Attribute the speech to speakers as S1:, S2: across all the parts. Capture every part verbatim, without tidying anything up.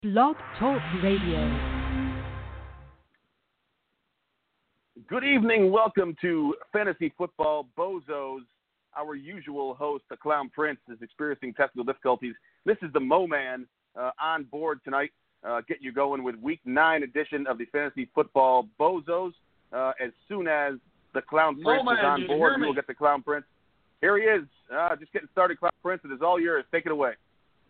S1: Blog Talk Radio.
S2: Good evening. Welcome to Fantasy Football Bozos. Our usual host, the Clown Prince, is experiencing technical difficulties. This is the Mo Man uh, on board tonight. Uh, get you going with Week nine edition of the Fantasy Football Bozos. Uh, as soon as the Clown Prince
S3: Mo
S2: is
S3: Man,
S2: on board, we will get the Clown Prince. Here he is. Uh, just getting started, Clown Prince. It is all yours. Take it away.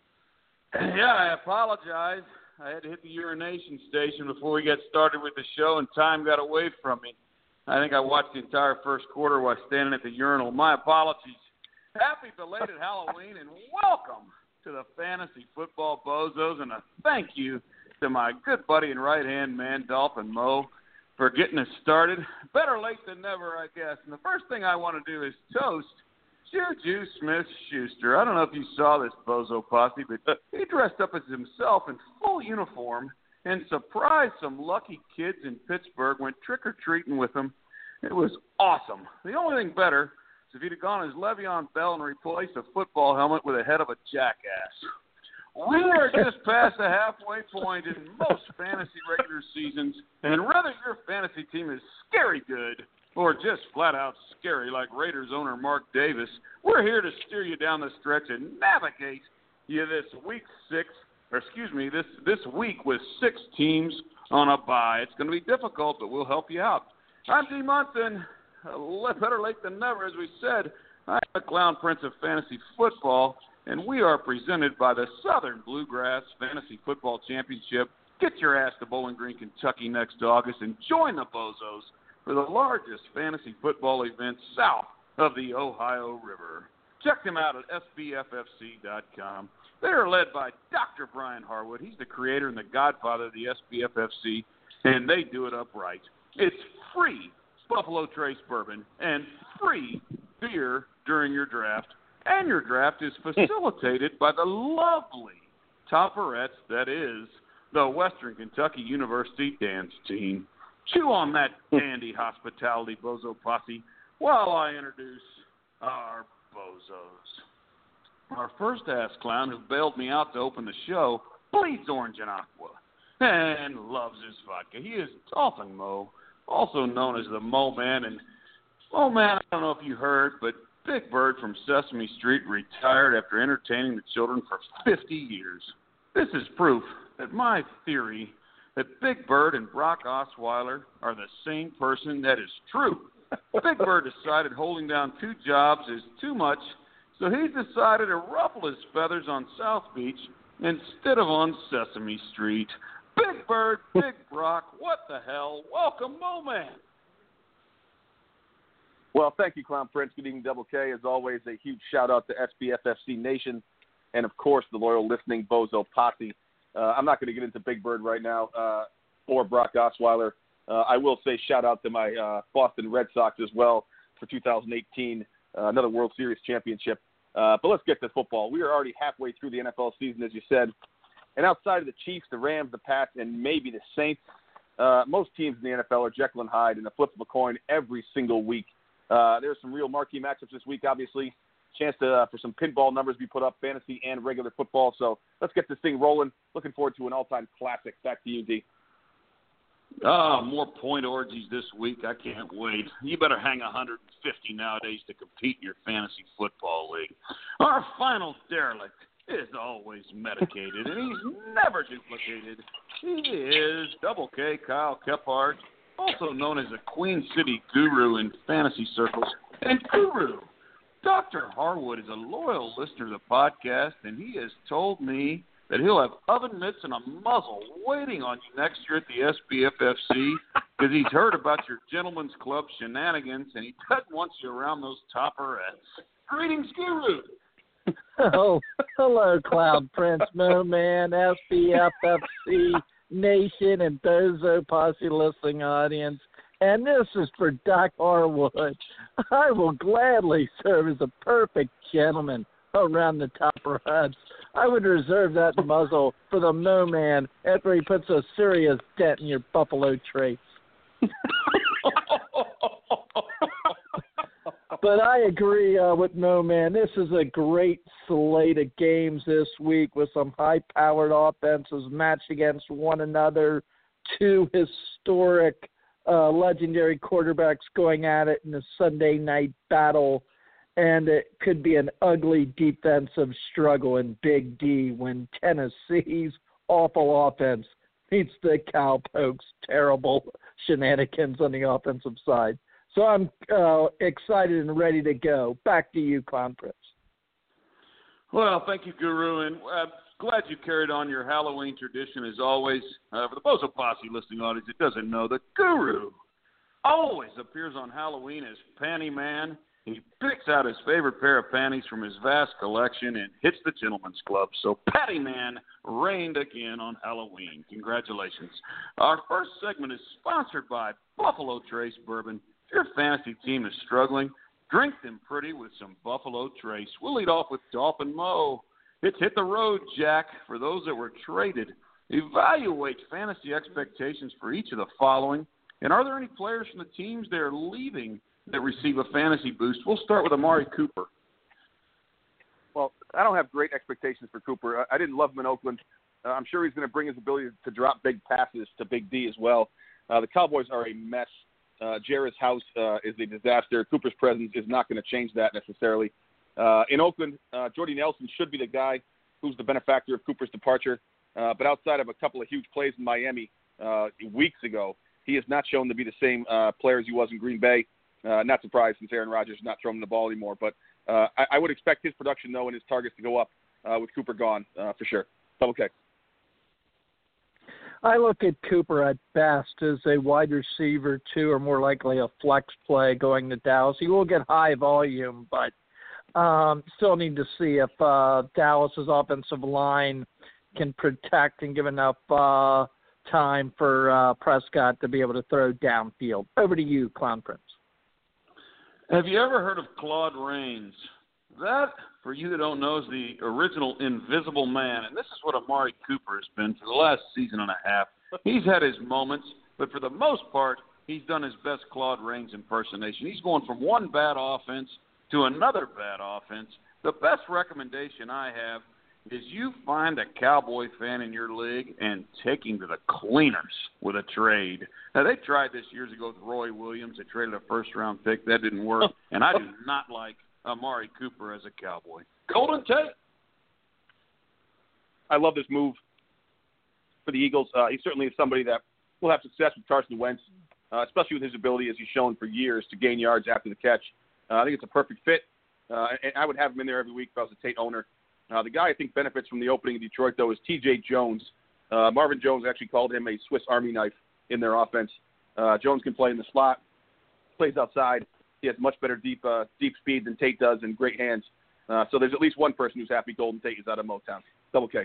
S3: Yeah, I apologize. I had to hit the urination station before we got started with the show, and time got away from me. I think I watched the entire first quarter while standing at the urinal. My apologies. Happy belated Halloween, and welcome to the Fantasy Football Bozos, and a thank you to my good buddy and right-hand man, Dolphin Mo, for getting us started. Better late than never, I guess. And the first thing I want to do is toast Juju Smith-Schuster. I don't know if you saw this Bozo posse, but he dressed up as himself in full uniform and surprised some lucky kids in Pittsburgh, went trick-or-treating with them. It was awesome. The only thing better is if he'd have gone as Le'Veon Bell and replaced a football helmet with a head of a jackass. We are just past the halfway point in most fantasy regular seasons, and whether your fantasy team is scary good or just flat-out scary like Raiders owner Mark Davis, we're here to steer you down the stretch and navigate you this week six, or excuse me, this, this week with six teams on a bye. It's going to be difficult, but we'll help you out. I'm D. Munson. Uh, better late than never, as we said. I'm the Clown Prince of Fantasy Football, and we are presented by the Southern Bluegrass Fantasy Football Championship. Get your ass to Bowling Green, Kentucky next August and join the Bozos for the largest fantasy football event south of the Ohio River. Check them out at S B F F C dot com. They are led by Doctor Brian Harwood. He's the creator and the godfather of the S B F F C, and they do it upright. It's free Buffalo Trace bourbon and free beer during your draft, and your draft is facilitated by the lovely Topperettes that is the Western Kentucky University dance team. Chew on that dandy hospitality, Bozo Posse, while I introduce our Bozos. Our first ass clown who bailed me out to open the show bleeds orange and aqua and loves his vodka. He is Dolphin Mo, also known as the Mo Man. And Mo Man, I don't know if you heard, but Big Bird from Sesame Street retired after entertaining the children for fifty years. This is proof that my theory that Big Bird and Brock Osweiler are the same person that is true. Big Bird decided holding down two jobs is too much, so he decided to ruffle his feathers on South Beach instead of on Sesame Street. Big Bird, Big Brock, what the hell? Welcome, Mo Man.
S2: Well, thank you, Clown Prince. Good evening, Double K. As always, a huge shout-out to S B F F C Nation and, of course, the loyal listening Bozo Posse. Uh, I'm not going to get into Big Bird right now uh, or Brock Osweiler. Uh, I will say shout-out to my uh, Boston Red Sox as well for two thousand eighteen, uh, another World Series championship. Uh, but let's get to football. We are already halfway through the N F L season, as you said. And outside of the Chiefs, the Rams, the Pats, and maybe the Saints, uh, most teams in the N F L are Jekyll and Hyde in the flip of a coin every single week. Uh, there's some real marquee matchups this week, obviously. Chance to, uh, for some pinball numbers be put up, fantasy and regular football. So let's get this thing rolling. Looking forward to an all-time classic. Back to you, D.
S3: Oh, more point orgies this week. I can't wait. You better hang one hundred fifty nowadays to compete in your fantasy football league. Our final derelict is always medicated, and he's never duplicated. He is Double K Kyle Kephart, also known as a Queen City guru in fantasy circles. And Guru, Doctor Harwood is a loyal listener to the podcast, and he has told me that he'll have oven mitts and a muzzle waiting on you next year at the S B F F C because he's heard about your Gentlemen's Club shenanigans, and he doesn't want you around those Topperettes. Greetings, Guru.
S4: Oh, hello, Cloud Prince, Mo Man, S B F F C Nation, and Bozo Posse listening audience. And this is for Doc Harwood. I will gladly serve as a perfect gentleman around the Topperettes. I would reserve that muzzle for the Mo Man after he puts a serious dent in your Buffalo Trace. But I agree uh, with Mo, man. This is a great slate of games this week with some high-powered offenses matched against one another. Two historic, uh, legendary quarterbacks going at it in a Sunday night battle. And it could be an ugly defensive struggle in Big D when Tennessee's awful offense meets the Cowpokes' terrible shenanigans on the offensive side. So I'm uh, excited and ready to go. Back to you, Clown Prince.
S3: Well, thank you, Guru, and I'm glad you carried on your Halloween tradition as always. Uh, for the Bozo Posse listening audience that doesn't know, the Guru always appears on Halloween as Panty Man. He picks out his favorite pair of panties from his vast collection and hits the gentleman's club. So Patty Man reigned again on Halloween. Congratulations. Our first segment is sponsored by Buffalo Trace Bourbon. If your fantasy team is struggling, drink them pretty with some Buffalo Trace. We'll lead off with Dolphin Mo. It's hit the road, Jack, for those that were traded. Evaluate fantasy expectations for each of the following. And are there any players from the teams that are leaving that receive a fantasy boost? We'll start with Amari Cooper.
S2: Well, I don't have great expectations for Cooper. I didn't love him in Oakland. Uh, I'm sure he's going to bring his ability to drop big passes to Big D as well. Uh, the Cowboys are a mess. Uh, Jarrett's house uh, is a disaster. Cooper's presence is not going to change that necessarily. Uh, in Oakland, uh, Jordy Nelson should be the guy who's the benefactor of Cooper's departure. Uh, but outside of a couple of huge plays in Miami uh, weeks ago, he has not shown to be the same uh, player as he was in Green Bay. Uh, not surprised since Aaron Rodgers is not throwing the ball anymore. But uh, I, I would expect his production, though, and his targets to go up uh, with Cooper gone uh, for sure. Double K.
S4: I look at Cooper at best as a wide receiver, two, or more likely a flex play going to Dallas. He will get high volume, but um, still need to see if uh, Dallas's offensive line can protect and give enough uh, time for uh, Prescott to be able to throw downfield. Over to you, Clown Prince.
S3: Have you ever heard of Claude Rains? That, for you that don't know, is the original Invisible Man, and this is what Amari Cooper has been for the last season and a half. He's had his moments, but for the most part, he's done his best Claude Rains impersonation. He's going from one bad offense to another bad offense. The best recommendation I have is you find a Cowboy fan in your league and take him to the cleaners with a trade. Now, they tried this years ago with Roy Williams. They traded a first-round pick. That didn't work, and I do not like Amari Cooper as a Cowboy. Golden Tate.
S2: I love this move for the Eagles. Uh, he certainly is somebody that will have success with Carson Wentz, uh, especially with his ability, as he's shown for years, to gain yards after the catch. Uh, I think it's a perfect fit, uh, and I would have him in there every week if I was a Tate owner. Uh, the guy I think benefits from the opening in Detroit, though, is T J Jones. Uh, Marvin Jones actually called him a Swiss Army knife in their offense. Uh, Jones can play in the slot, plays outside. He has much better deep uh, deep speed than Tate does and great hands. Uh, so there's at least one person who's happy Golden Tate is out of Motown. Double K.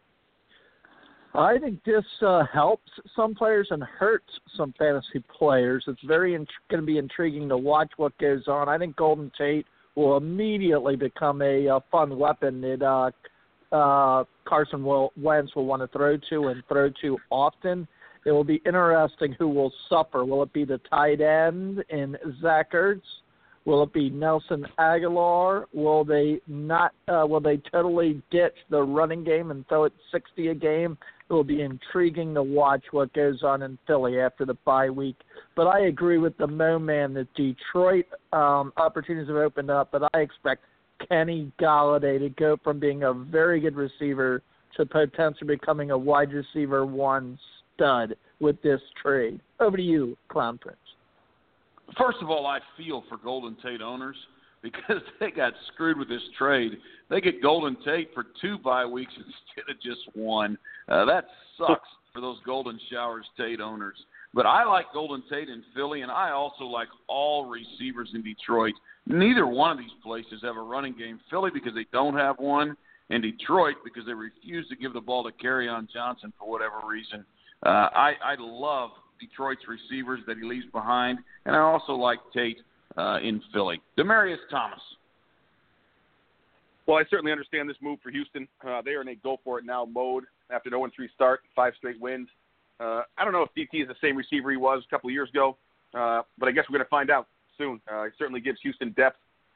S4: I think this uh, helps some players and hurts some fantasy players. It's very int- going to be intriguing to watch what goes on. I think Golden Tate will immediately become a uh, fun weapon that uh, uh, Carson will, Wentz will want to throw to and throw to often. It will be interesting who will suffer. Will it be the tight end in Zach Ertz? Will it be Nelson Aguilar? Will they not? Uh, will they totally ditch the running game and throw it sixty a game? It will be intriguing to watch what goes on in Philly after the bye week. But I agree with the Mo Man that Detroit um, opportunities have opened up, but I expect Kenny Golladay to go from being a very good receiver to potentially becoming a wide receiver one stud with this trade. Over to you, Clown Prince.
S3: First of all, I feel for Golden Tate owners because they got screwed with this trade. They get Golden Tate for two bye weeks instead of just one. Uh, that sucks for those Golden Showers Tate owners. But I like Golden Tate in Philly, and I also like all receivers in Detroit. Neither one of these places have a running game. Philly because they don't have one, and Detroit because they refuse to give the ball to Kerryon Johnson for whatever reason. Uh, I, I love Detroit's receivers that he leaves behind, and I also like Tate uh, in Philly. Demaryius Thomas.
S2: Well, I certainly understand this move for Houston. Uh, they are in a go-for-it-now mode after an oh and three start, five straight wins. Uh, I don't know if D T is the same receiver he was a couple of years ago, uh, but I guess we're going to find out soon. Uh, he certainly gives Houston depth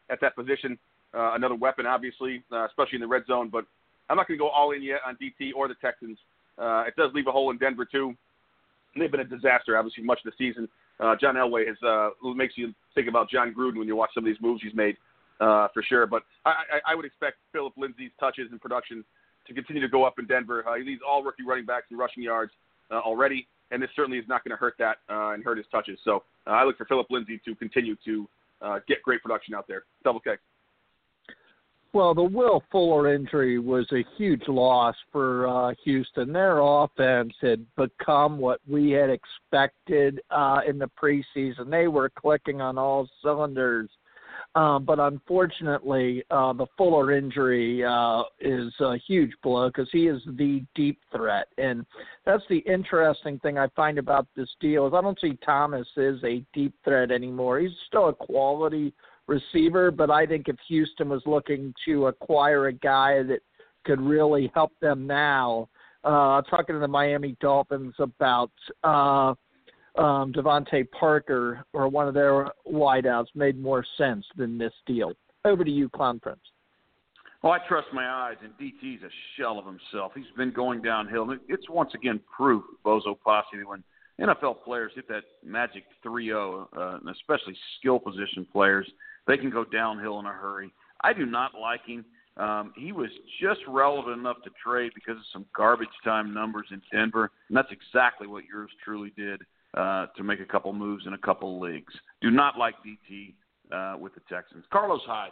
S2: at that position. Uh, another weapon, obviously, uh, especially in the red zone. But I'm not going to go all in yet on D T or the Texans. Uh, it does leave a hole in Denver, too. They've been a disaster, obviously, much of the season. Uh, John Elway has, uh, makes you think about John Gruden when you watch some of these moves he's made, uh, for sure. But I, I, I would expect Phillip Lindsay's touches and production to continue to go up in Denver. Uh, he leads all rookie running backs in rushing yards uh, already, and this certainly is not going to hurt that uh, and hurt his touches. So uh, I look for Phillip Lindsay to continue to uh, get great production out there. Double K.
S4: Well, the Will Fuller injury was a huge loss for uh, Houston. Their offense had become what we had expected uh, in the preseason. They were clicking on all cylinders. Um, but unfortunately, uh, the Fuller injury uh, is a huge blow because he is the deep threat. And that's the interesting thing I find about this deal is I don't see Thomas as a deep threat anymore. He's still a quality receiver, but I think if Houston was looking to acquire a guy that could really help them now, uh, talking to the Miami Dolphins about uh, um, Devontae Parker or one of their wideouts made more sense than this deal. Over to you, Clown Prince.
S3: Well, I trust my eyes, and D T's a shell of himself. He's been going downhill. It's once again proof, Bozo Posse, when N F L players hit that magic three oh, uh, and especially skill position players, they can go downhill in a hurry. I do not like him. Um, he was just relevant enough to trade because of some garbage time numbers in Denver, and that's exactly what yours truly did uh, to make a couple moves in a couple leagues. Do not like D T uh, with the Texans. Carlos Hyde.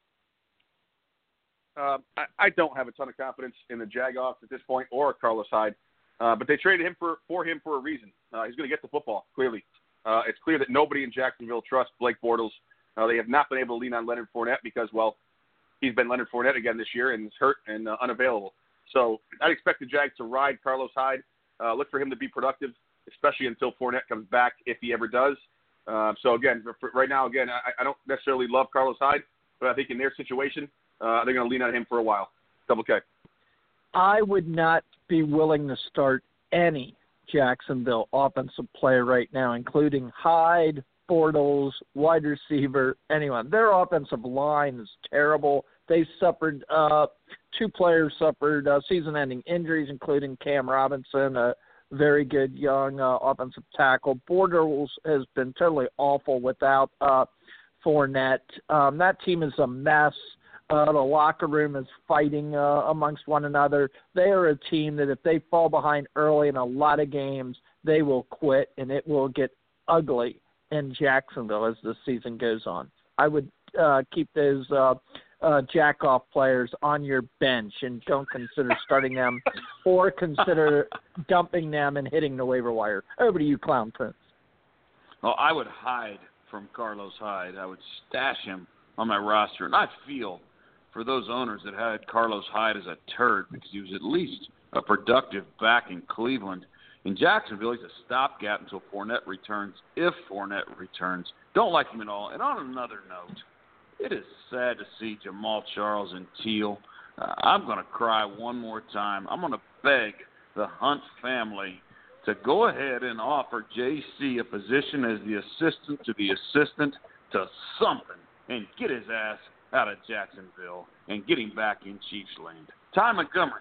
S2: Uh, I, I don't have a ton of confidence in the Jagoffs at this point or Carlos Hyde, uh, but they traded him for, for him for a reason. Uh, he's going to get the football, clearly. Uh, it's clear that nobody in Jacksonville trusts Blake Bortles. Uh, they have not been able to lean on Leonard Fournette because, well, he's been Leonard Fournette again this year and is hurt and uh, unavailable. So I'd expect the Jags to ride Carlos Hyde, uh, look for him to be productive, especially until Fournette comes back, if he ever does. Uh, so, again, for, right now, again, I, I don't necessarily love Carlos Hyde, but I think in their situation, uh, they're going to lean on him for a while. Double K.
S4: I would not be willing to start any Jacksonville offensive player right now, including Hyde, Bortles, wide receiver, anyone. Their offensive line is terrible. They suffered, uh, two players suffered uh, season-ending injuries, including Cam Robinson, a very good young uh, offensive tackle. Bortles has been totally awful without uh, Fournette. Um, that team is a mess. Uh, the locker room is fighting uh, amongst one another. They are a team that if they fall behind early in a lot of games, they will quit, and it will get ugly in Jacksonville as the season goes on. I would uh, keep those uh, uh, jack-off players on your bench and don't consider starting them or consider dumping them and hitting the waiver wire. Over to you, Clown Prince.
S3: Well, I would hide from Carlos Hyde. I would stash him on my roster, and I feel for those owners that had Carlos Hyde as a turd because he was at least a productive back in Cleveland. In Jacksonville, he's a stopgap until Fournette returns, if Fournette returns. Don't like him at all. And on another note, it is sad to see Jamal Charles and Teal. Uh, I'm going to cry one more time. I'm going to beg the Hunt family to go ahead and offer J C a position as the assistant to the assistant to something and get his ass out of Jacksonville and get him back in Chiefs land. Ty Montgomery.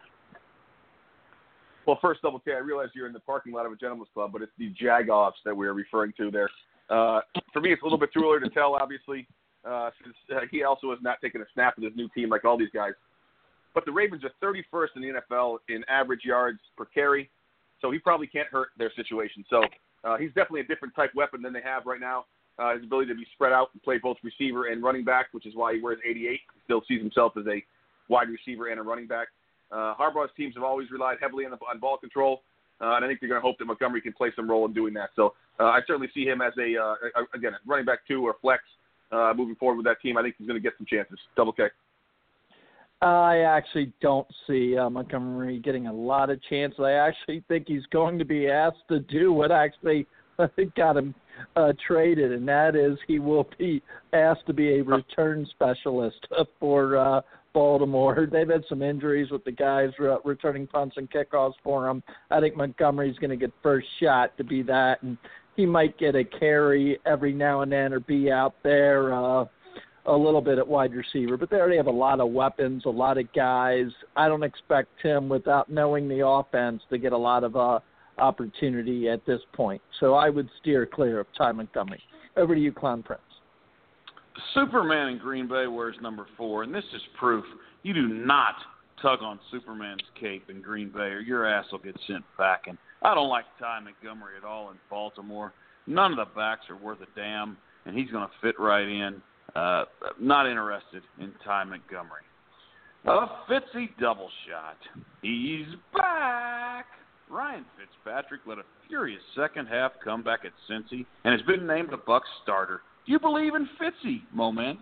S2: Well, first, Double K, I realize you're in the parking lot of a gentleman's club, but it's the Jagoffs that we're referring to there. Uh, for me, it's a little bit too early to tell, obviously, uh, since uh, he also has not taken a snap with his new team like all these guys. But the Ravens are thirty-first in the N F L in average yards per carry, so he probably can't hurt their situation. So uh, he's definitely a different type weapon than they have right now. Uh, his ability to be spread out and play both receiver and running back, which is why he wears eighty-eight. He still sees himself as a wide receiver and a running back. Uh, Harbaugh's teams have always relied heavily on, the, on ball control, uh, and I think they're going to hope that Montgomery can play some role in doing that. So uh, I certainly see him as a, uh, a again, a running back two or flex uh, moving forward with that team. I think he's going to get some chances. Double K.
S4: I actually don't see uh, Montgomery getting a lot of chances. I actually think he's going to be asked to do what actually got him uh, traded, and that is he will be asked to be a return specialist for uh, Baltimore. They've had some injuries with the guys re- returning punts and kickoffs for him. I think Montgomery's going to get first shot to be that, and he might get a carry every now and then or be out there uh, a little bit at wide receiver, but they already have a lot of weapons, a lot of guys. I don't expect Tim, without knowing the offense, to get a lot of uh, opportunity at this point. So I would steer clear of Ty Montgomery. Over to you, Clown Prince.
S3: Superman in Green Bay wears number four, and this is proof you do not tug on Superman's cape in Green Bay or your ass will get sent back. And I don't like Ty Montgomery at all in Baltimore. None of the backs are worth a damn, and he's going to fit right in. Uh, not interested in Ty Montgomery. A Fitzy double shot. He's back. Ryan Fitzpatrick led a furious second half comeback at Cincy and has been named the Bucs starter. Do you believe in Fitzy, Mo Man?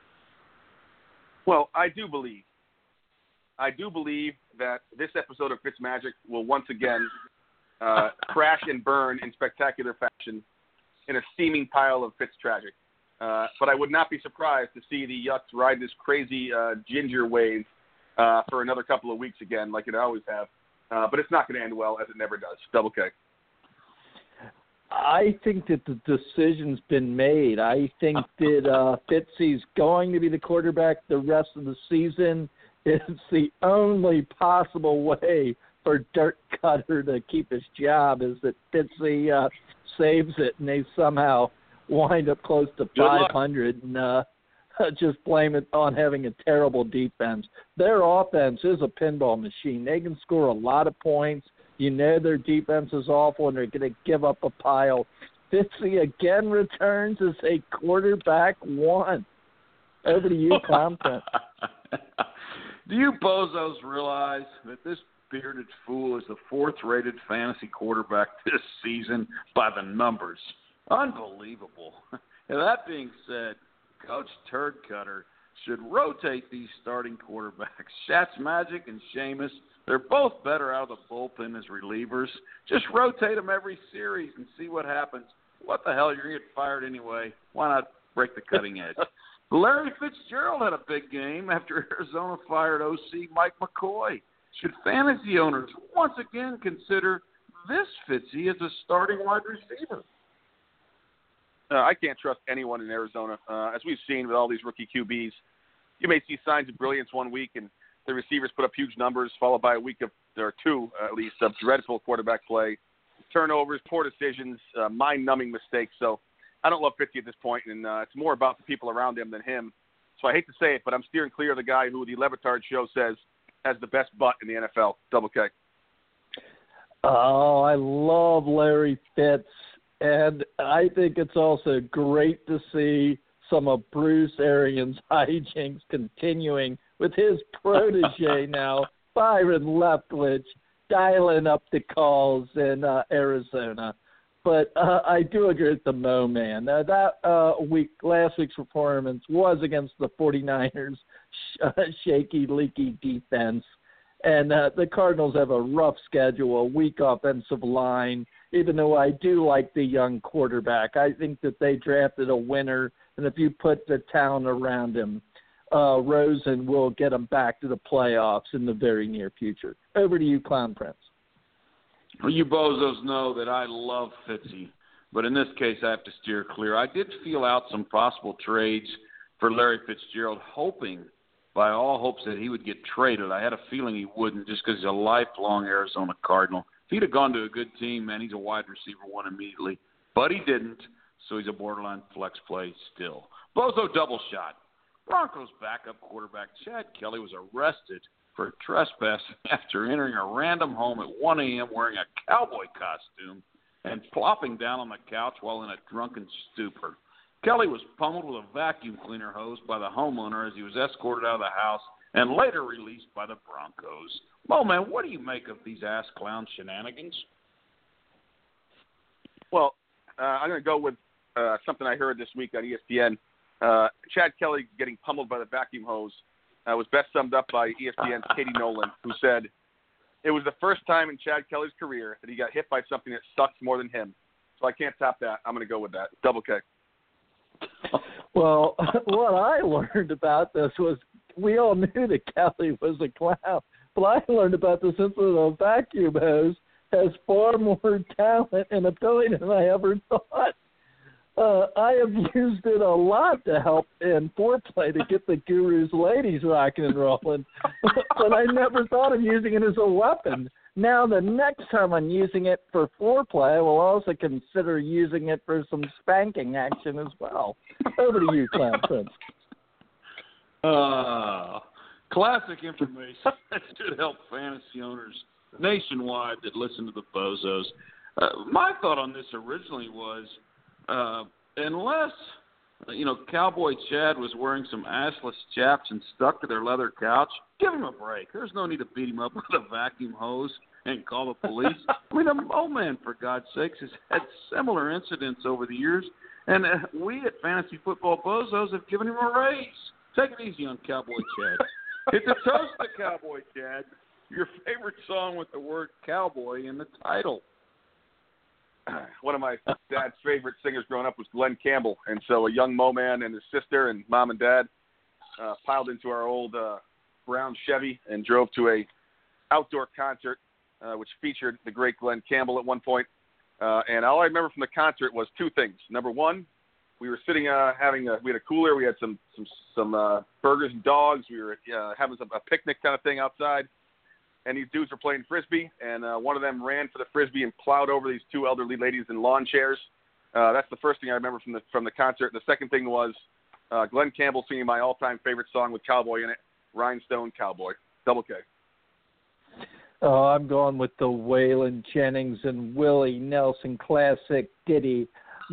S2: Well, I do believe. I do believe that this episode of Fitzmagic will once again uh, crash and burn in spectacular fashion in a steaming pile of Fitz tragic. Uh, but I would not be surprised to see the Yucks ride this crazy uh, ginger wave uh, for another couple of weeks again, like it always have. Uh, but it's not going to end well, as it never does. Double K.
S4: I think that the decision's been made. I think that uh, Fitzy's going to be the quarterback the rest of the season. It's the only possible way for Dirk Cutter to keep his job is that Fitzy uh, saves it and they somehow wind up close to five hundred and uh, just blame it on having a terrible defense. Their offense is a pinball machine. They can score a lot of points. You know their defense is awful, and they're going to give up a pile. Fitzy again returns as a quarterback one. Over to you, Compton.
S3: Do you bozos realize that this bearded fool is the fourth-rated fantasy quarterback this season by the numbers? Unbelievable. And that being said, Coach Turd Cutter should rotate these starting quarterbacks. Shatzmagic and Sheamus, they're both better out of the bullpen as relievers. Just rotate them every series and see what happens. What the hell, you're going to get fired anyway. Why not break the cutting edge? Larry Fitzgerald had a big game after Arizona fired O C Mike McCoy. Should fantasy owners once again consider this Fitzy as a starting wide receiver?
S2: Uh, I can't trust anyone in Arizona. Uh, as we've seen with all these rookie Q Bs, you may see signs of brilliance one week and the receivers put up huge numbers, followed by a week of, or two at least, of dreadful quarterback play, turnovers, poor decisions, uh, mind-numbing mistakes. So I don't love Fitzy at this point, and uh, it's more about the people around him than him. So I hate to say it, but I'm steering clear of the guy who the Levitard show says has the best butt in the N F L. Double K.
S4: Oh, I love Larry Fitz. And I think it's also great to see some of Bruce Arians' hijinks continuing with his protege now, Byron Leftwich, dialing up the calls in uh, Arizona. But uh, I do agree with the Mo Man. Uh, that uh, week, last week's performance was against the 49ers' sh- uh, shaky, leaky defense. And uh, the Cardinals have a rough schedule, a weak offensive line. Even though I do like the young quarterback, I think that they drafted a winner, and if you put the talent around him, uh, Rosen will get them back to the playoffs in the very near future. Over to you, Clown Prince.
S3: Well, you bozos know that I love Fitzy, but in this case I have to steer clear. I did feel out some possible trades for Larry Fitzgerald, hoping by all hopes that he would get traded. I had a feeling he wouldn't just because he's a lifelong Arizona Cardinal. If he'd have gone to a good team, man, he's a wide receiver one immediately. But he didn't, so he's a borderline flex play still. Bozo double shot. Broncos backup quarterback Chad Kelly was arrested for trespassing after entering a random home at one a.m. wearing a cowboy costume and plopping down on the couch while in a drunken stupor. Kelly was pummeled with a vacuum cleaner hose by the homeowner as he was escorted out of the house and later released by the Broncos. Mo, man, what do you make of these ass clown shenanigans?
S2: Well, uh, I'm going to go with uh, something I heard this week on E S P N. Uh, Chad Kelly getting pummeled by the vacuum hose uh, was best summed up by E S P N's Katie Nolan, who said, it was the first time in Chad Kelly's career that he got hit by something that sucks more than him. So I can't top that. I'm going to go with that. Double K.
S4: Well, what I learned about this was we all knew that Kelly was a clown, but I learned about this incident of vacuum hose has far more talent and ability than I ever thought. Uh, I have used it a lot to help in foreplay to get the Guru's ladies rocking and rolling, but I never thought of using it as a weapon. Now, the next time I'm using it for foreplay, I will also consider using it for some spanking action as well. Over to you, Clown Prince.
S3: Uh, classic information that should help fantasy owners nationwide that listen to the Bozos. Uh, my thought on this originally was, uh, unless, you know, Cowboy Chad was wearing some assless chaps and stuck to their leather couch, give him a break. There's no need to beat him up with a vacuum hose and call the police. I mean, the old man, for God's sakes, has had similar incidents over the years, and uh, we at Fantasy Football Bozos have given him a raise. Take it easy on Cowboy Chad. It's a toast to Cowboy Chad, your favorite song with the word cowboy in the title.
S2: One of my dad's favorite singers growing up was Glenn Campbell, and so a young Mo man and his sister and mom and dad uh, piled into our old uh, brown Chevy and drove to a outdoor concert uh, which featured the great Glenn Campbell at one point. Uh, and all I remember from the concert was two things. Number one, we were sitting uh, having a, we had a cooler, we had some some some uh, burgers and dogs, we were uh, having some, a picnic kind of thing outside. And these dudes were playing Frisbee, and uh, one of them ran for the Frisbee and plowed over these two elderly ladies in lawn chairs. Uh, that's the first thing I remember from the from the concert. The second thing was uh, Glenn Campbell singing my all-time favorite song with cowboy in it, Rhinestone Cowboy. Double K.
S4: Oh, I'm going with the Waylon Jennings and Willie Nelson classic ditty.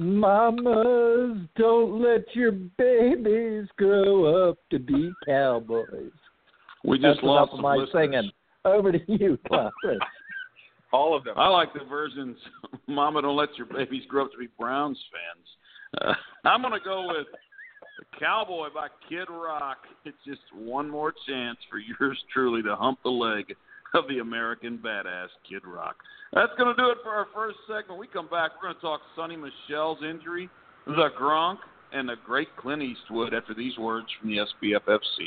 S4: Mamas, don't let your babies grow up to be cowboys.
S3: We just
S4: That's
S3: lost
S4: enough of
S3: some
S4: my
S3: listeners.
S4: singing. Over to you, Klaus.
S2: All of them.
S3: I like the versions, Mama, don't let your babies grow up to be Browns fans. Uh, I'm going to go with The Cowboy by Kid Rock. It's just one more chance for yours truly to hump the leg of the American badass Kid Rock. That's going to do it for our first segment. We come back, we're going to talk Sonny Michel's injury, the Gronk, and the great Clint Eastwood after these words from the S B F F C.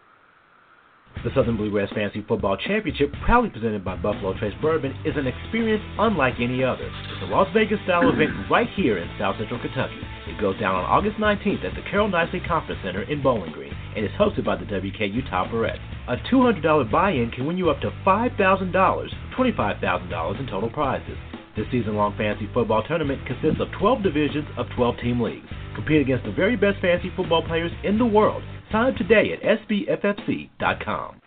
S5: The Southern Bluegrass Fantasy Football Championship, proudly presented by Buffalo Trace Bourbon, is an experience unlike any other. It's a Las Vegas-style event right here in South Central Kentucky. It goes down on August nineteenth at the Carol Nicely Conference Center in Bowling Green, and is hosted by the W K U Tauporets. A two hundred dollars buy-in can win you up to five thousand dollars, twenty-five thousand dollars in total prizes. This season-long fantasy football tournament consists of twelve divisions of twelve-team leagues. Compete against the very best fantasy football players in the world. Sign up today at S B F F C dot com.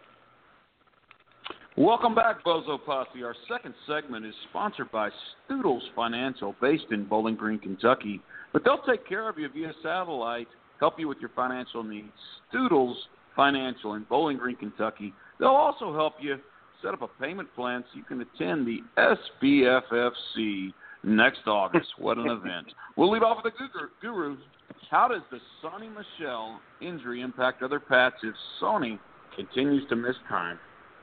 S3: Welcome back, Bozo Posse. Our second segment is sponsored by Stoodles Financial, based in Bowling Green, Kentucky. But they'll take care of you via satellite, help you with your financial needs. Stoodles Financial in Bowling Green, Kentucky. They'll also help you set up a payment plan so you can attend the S B F F C next August. What an event. We'll lead off with the Guru. How does the Sonny Michel injury impact other Pats if Sonny continues to miss time?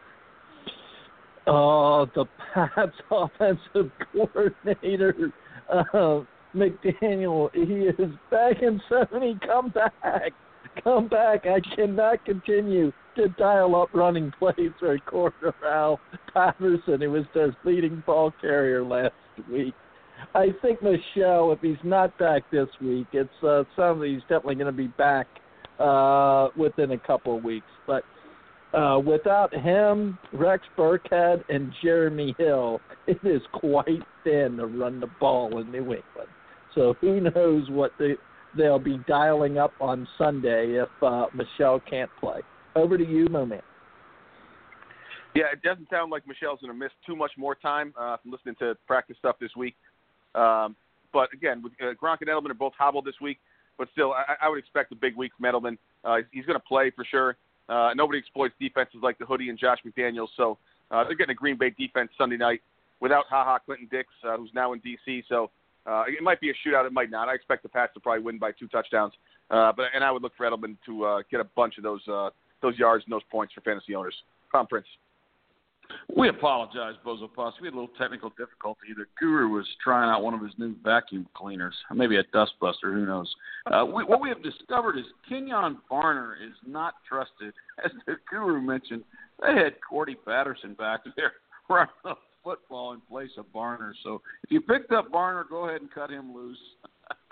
S4: Oh, the Pats offensive coordinator, uh, McDaniel, he is back in seventy. Come back. Come back. I cannot continue to dial up running plays for Cordarrelle Patterson, who was their leading ball carrier last week. I think Michel, if he's not back this week, it's uh, sounds like he's definitely going to be back uh, within a couple of weeks. But uh, without him, Rex Burkhead, and Jeremy Hill, it is quite thin to run the ball in New England. So who knows what they, they'll be dialing up on Sunday if uh, Michel can't play. Over to you, Mo Man.
S2: Yeah, it doesn't sound like Michel's going to miss too much more time uh, from listening to practice stuff this week. Um, but, again, with, uh, Gronk and Edelman are both hobbled this week. But still, I, I would expect a big week from Edelman. Uh, he's going to play for sure. Uh, nobody exploits defenses like the Hoodie and Josh McDaniels. So uh, they're getting a Green Bay defense Sunday night without Ha-Ha Clinton Dix, uh, who's now in D C. So uh, it might be a shootout. It might not. I expect the Pats to probably win by two touchdowns. Uh, but And I would look for Edelman to uh, get a bunch of those uh, those yards and those points for fantasy owners. Tom Prince.
S3: We apologize, Bozo Posse. We had a little technical difficulty. The Guru was trying out one of his new vacuum cleaners, maybe a dustbuster, who knows. Uh, we, what we have discovered is Kenyon Barner is not trusted. As the Guru mentioned, they had Cordy Patterson back there running the football in place of Barner. So if you picked up Barner, go ahead and cut him loose.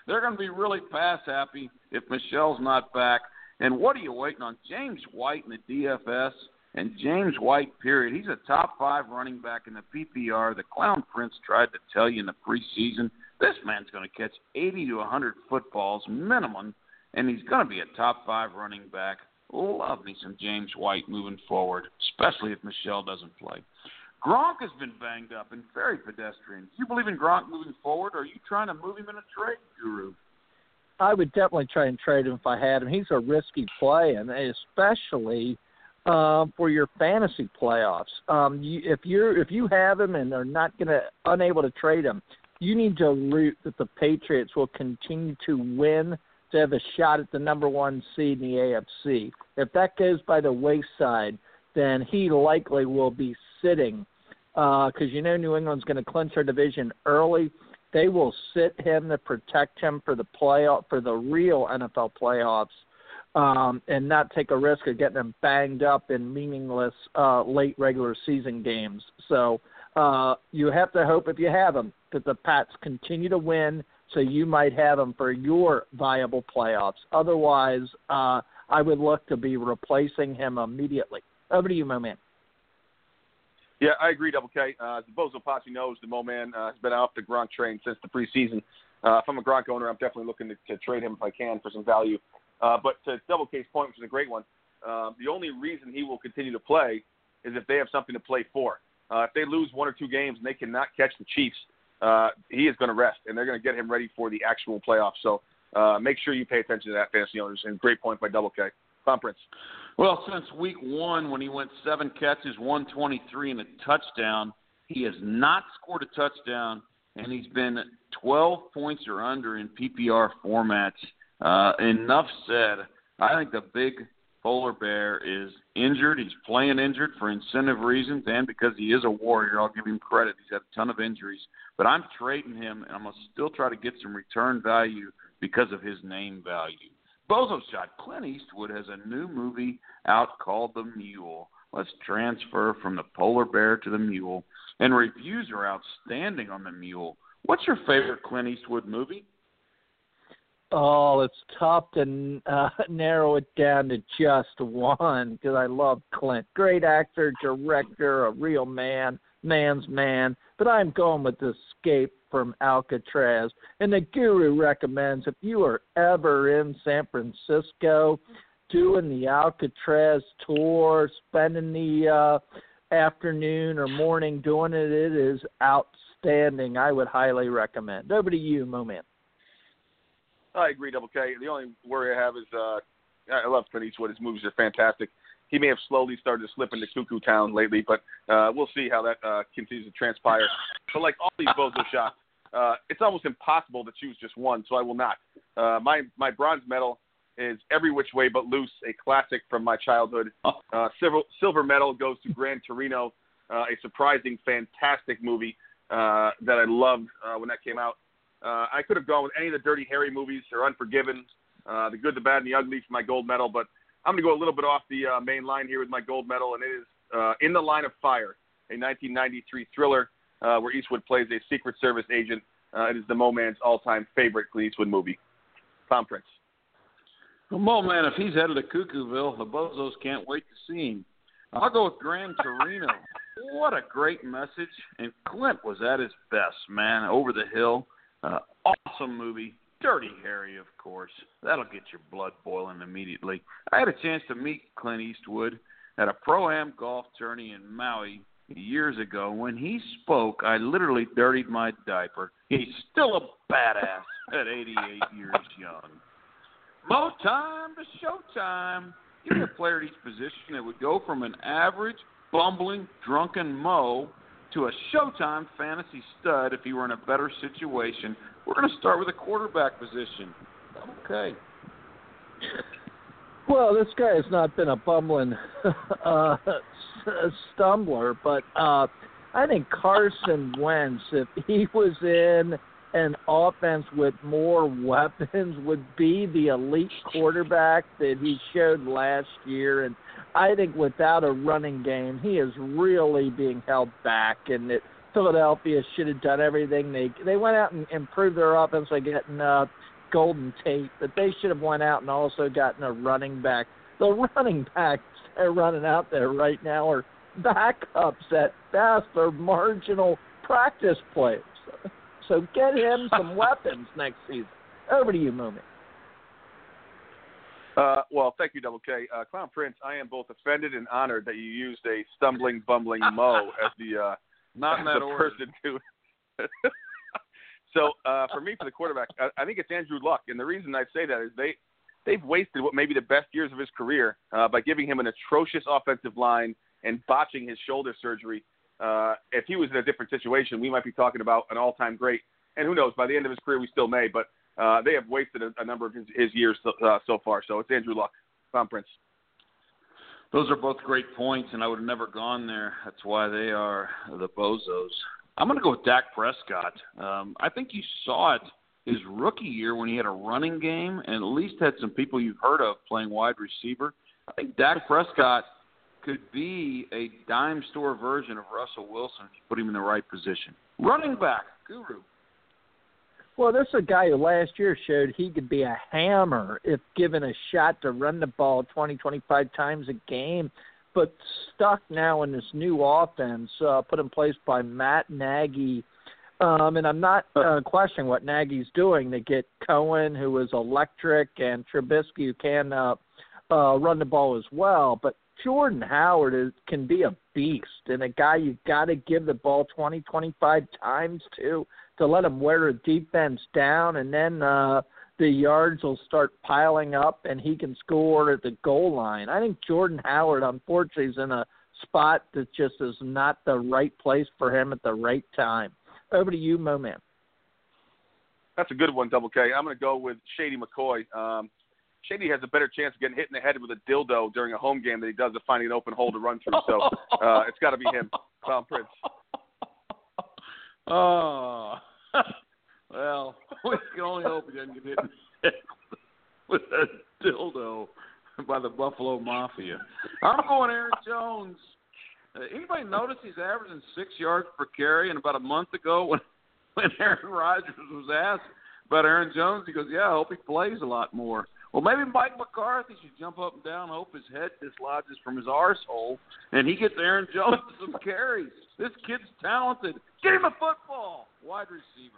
S3: They're going to be really pass happy if Michel's not back. And what are you waiting on? James White in the D F S and James White, period. He's a top five running back in the P P R. The Clown Prince tried to tell you in the preseason, this man's going to catch eighty to one hundred footballs minimum, and he's going to be a top five running back. Love me some James White moving forward, especially if Michel doesn't play. Gronk has been banged up and very pedestrian. Do you believe in Gronk moving forward, or are you trying to move him in a trade, Guru?
S4: I would definitely try and trade him if I had him. He's a risky play, and especially uh, for your fantasy playoffs. Um, you, if you're if you have him and are not going to unable to trade him, you need to root that the Patriots will continue to win to have a shot at the number one seed in the A F C. If that goes by the wayside, then he likely will be sitting because uh, you know New England's going to clinch their division early. They will sit him to protect him for the playoff for the real N F L playoffs, um, and not take a risk of getting him banged up in meaningless uh, late regular season games. So uh, you have to hope, if you have him, that the Pats continue to win. So you might have him for your viable playoffs. Otherwise, uh, I would look to be replacing him immediately. Over to you, Mo Man.
S2: Yeah, I agree, Double K. Uh, the Bozo Posse knows the Mo Man uh, has been off the Gronk train since the preseason. Uh, if I'm a Gronk owner, I'm definitely looking to, to trade him if I can for some value. Uh, but to Double K's point, which is a great one, uh, the only reason he will continue to play is if they have something to play for. Uh, if they lose one or two games and they cannot catch the Chiefs, uh, he is going to rest, and they're going to get him ready for the actual playoffs. So uh, make sure you pay attention to that, fantasy owners. And great point by Double K. Conference.
S3: Well, since week one, when he went seven catches, one twenty-three, and a touchdown, he has not scored a touchdown, and he's been twelve points or under in P P R formats. Uh, enough said. I think the big polar bear is injured. He's playing injured for incentive reasons, and because he is a warrior, I'll give him credit. He's had a ton of injuries. But I'm trading him, and I'm going to still try to get some return value because of his name value. Bozo Shot. Clint Eastwood has a new movie out called The Mule. Let's transfer from the polar bear to the mule. And reviews are outstanding on The Mule. What's your favorite Clint Eastwood movie?
S4: Oh, it's tough to uh, narrow it down to just one because I love Clint. Great actor, director, a real man, man's man. But I'm going with Escape from Alcatraz. And the Guru recommends if you are ever in San Francisco doing the Alcatraz tour, spending the uh, afternoon or morning doing it, it is outstanding. I would highly recommend. Over to you, Mo Man.
S2: I agree, Double K. The only worry I have is uh, I love Clint Eastwood. His movies are fantastic. He may have slowly started to slip into Cuckoo Town lately, but uh, we'll see how that uh, continues to transpire. But like all these Bozo Shots, uh, it's almost impossible to choose just one, so I will not. Uh, my my bronze medal is Every Which Way But Loose, a classic from my childhood. Uh, silver, silver medal goes to Gran Torino, uh, a surprising, fantastic movie uh, that I loved uh, when that came out. Uh, I could have gone with any of the Dirty Harry movies or Unforgiven, uh, The Good, the Bad, and the Ugly for my gold medal, but I'm going to go a little bit off the uh, main line here with my gold medal, and it is uh, In the Line of Fire, a nineteen ninety-three thriller uh, where Eastwood plays a Secret Service agent. Uh, it is the Mo Man's all-time favorite Clint Eastwood movie. Tom Prince.
S3: Well, Mo Man, if he's headed to Cuckooville, the Bozos can't wait to see him. I'll go with Gran Torino. What a great message. And Clint was at his best, man, over the hill. Uh, awesome movie. Dirty Harry, of course. That'll get your blood boiling immediately. I had a chance to meet Clint Eastwood at a Pro-Am golf tourney in Maui years ago. When he spoke, I literally dirtied my diaper. He's still a badass at eighty-eight years young. Mo time to showtime. Give me a player at each position that would go from an average, bumbling, drunken Mo to a Showtime fantasy stud if he were in a better situation. We're going to start with a quarterback position. Okay.
S4: Well, this guy has not been a bumbling uh, stumbler, but uh, I think Carson Wentz, if he was in an offense with more weapons, would be the elite quarterback that he showed last year. And I think without a running game, he is really being held back, and that Philadelphia should have done everything. They they went out and improved their offense by getting uh, Golden Tate that they should have went out and also gotten a running back. The running backs they're running out there right now are backups at best. They're marginal practice players. So get him some weapons next season. Over to you, Moomin.
S2: Uh, well, thank you, Double K. Uh, Clown Prince, I am both offended and honored that you used a stumbling, bumbling Mo as the uh,
S3: not in that
S2: the
S3: order.
S2: person to. So uh, for me, for the quarterback, I, I think it's Andrew Luck, and the reason I say that is they they've wasted what may be the best years of his career uh, by giving him an atrocious offensive line and botching his shoulder surgery. Uh, if he was in a different situation, we might be talking about an all-time great, and who knows? By the end of his career, we still may, but. Uh, they have wasted a, a number of his, his years so, uh, so far, so it's Andrew Luck. Clown Prince.
S3: Those are both great points, and I would have never gone there. That's why they are the bozos. I'm going to go with Dak Prescott. Um, I think you saw it his rookie year when he had a running game and at least had some people you've heard of playing wide receiver. I think Dak Prescott could be a dime store version of Russell Wilson if you put him in the right position. Running back, guru.
S4: Well, this is a guy who last year showed he could be a hammer if given a shot to run the ball twenty, twenty-five times a game, but stuck now in this new offense uh, put in place by Matt Nagy. Um, and I'm not uh, questioning what Nagy's doing to get Cohen, who is electric, and Trubisky, who can uh, uh, run the ball as well. But Jordan Howard is, can be a beast and a guy you've got to give the ball twenty, twenty-five times to. to let him wear a defense down, and then uh, the yards will start piling up, and he can score at the goal line. I think Jordan Howard, unfortunately, is in a spot that just is not the right place for him at the right time. Over to you, Mo Man.
S2: That's a good one, Double K. I'm going to go with Shady McCoy. Um, Shady has a better chance of getting hit in the head with a dildo during a home game than he does of finding an open hole to run through, so uh, it's got to be him, Clown Prince.
S3: Oh, well, we can only hope he doesn't get hit in the head with a dildo by the Buffalo Mafia. I'm going Aaron Jones. Uh, anybody notice he's averaging six yards per carry? And about a month ago when, when Aaron Rodgers was asked about Aaron Jones, he goes, yeah, I hope he plays a lot more. Well, maybe Mike McCarthy should jump up and down, hope his head dislodges from his arsehole, and he gets Aaron Jones some carries. This kid's talented. Get him a football. Wide receiver.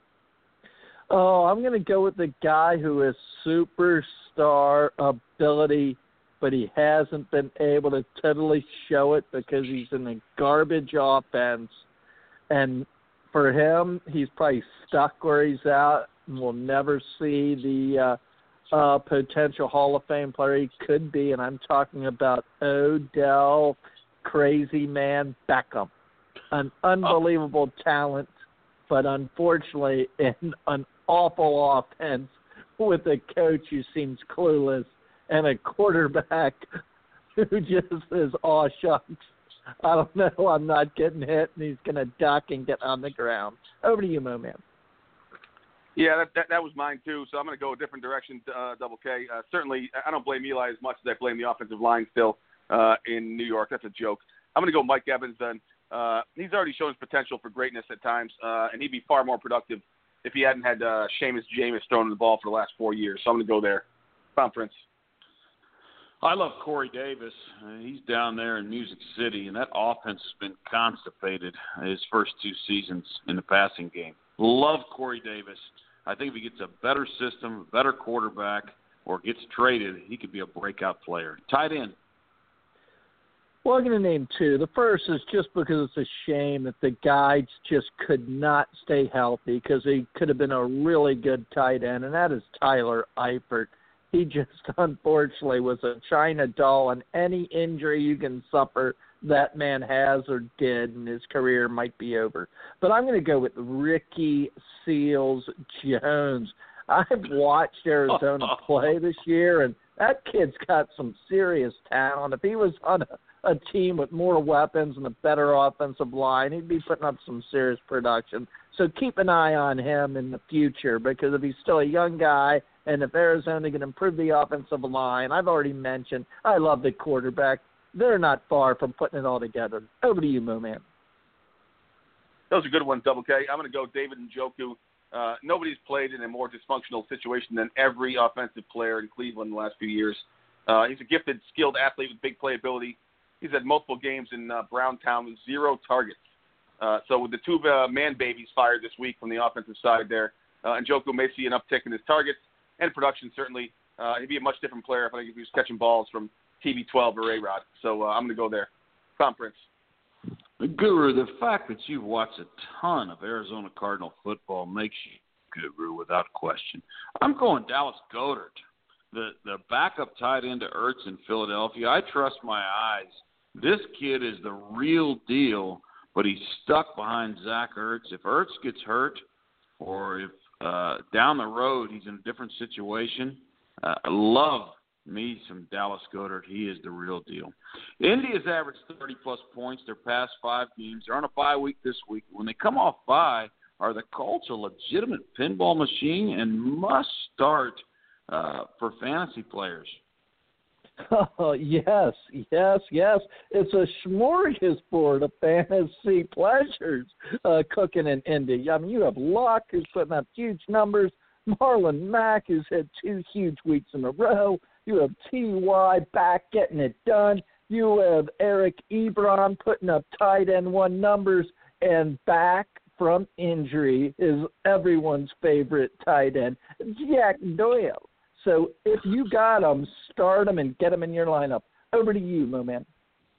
S4: Oh, I'm going to go with the guy who has superstar ability, but he hasn't been able to totally show it because he's in a garbage offense. And for him, he's probably stuck where he's at and will never see the uh, uh, potential Hall of Fame player he could be. And I'm talking about Odell Crazy Man Beckham. An unbelievable oh. talent, but unfortunately in an awful offense with a coach who seems clueless and a quarterback who just is, aw shucks, I don't know, I'm not getting hit, and he's going to duck and get on the ground. Over to you, Mo Man.
S2: Yeah, that, that that was mine too, so I'm going to go a different direction, uh, Double K. Uh, certainly, I don't blame Eli as much as I blame the offensive line still uh, in New York. That's a joke. I'm going to go Mike Evans then. Uh, he's already shown his potential for greatness at times, uh, and he'd be far more productive if he hadn't had uh, Seamus Jameis throwing the ball for the last four years. So I'm going to go there. Clown Prince.
S3: I love Corey Davis. Uh, he's down there in Music City, and that offense has been constipated his first two seasons in the passing game. Love Corey Davis. I think if he gets a better system, a better quarterback, or gets traded, he could be a breakout player. Tight end.
S4: Well, I'm going to name two. The first is just because it's a shame that the guy just could not stay healthy because he could have been a really good tight end, and that is Tyler Eifert. He just unfortunately was a China doll, and any injury you can suffer that man has or did, and his career might be over. But I'm going to go with Ricky Seals-Jones. I've watched Arizona play this year, and that kid's got some serious talent. If he was on a a team with more weapons and a better offensive line, he'd be putting up some serious production. So keep an eye on him in the future because if he's still a young guy and if Arizona can improve the offensive line, I've already mentioned, I love the quarterback. They're not far from putting it all together. Over to you, Mo Man.
S2: Those are good ones, Double K. I'm going to go David Njoku. Uh, nobody's played in a more dysfunctional situation than every offensive player in Cleveland in the last few years. Uh, he's a gifted, skilled athlete with big playability. He's had multiple games in uh, Browntown with zero targets. Uh, so with the two uh, man babies fired this week from the offensive side there, uh, Njoku may see an uptick in his targets and production, certainly. Uh, he'd be a much different player if I think if he was catching balls from T B twelve or A-Rod. So uh, I'm going to go there. Conference.
S3: Guru, the fact that you've watched a ton of Arizona Cardinal football makes you Guru without question. I'm going Dallas Goedert, the the backup tight end to Ertz in Philadelphia. I trust my eyes. This kid is the real deal, but he's stuck behind Zach Ertz. If Ertz gets hurt or if uh, down the road he's in a different situation, uh, I love me some Dallas Goedert. He is the real deal. Indy has averaged thirty-plus points their past five games. They're on a bye week this week. When they come off bye, are the Colts a legitimate pinball machine and must start uh, for fantasy players?
S4: Oh, yes, yes, yes. It's a smorgasbord of fantasy pleasures uh, cooking in Indy. I mean, you have Luck, who's putting up huge numbers. Marlon Mack, who's had two huge weeks in a row. You have T Y back getting it done. You have Eric Ebron putting up tight end one numbers, and back from injury is everyone's favorite tight end, Jack Doyle. So if you got them, start them and get them in your lineup. Over to you, Mo Man.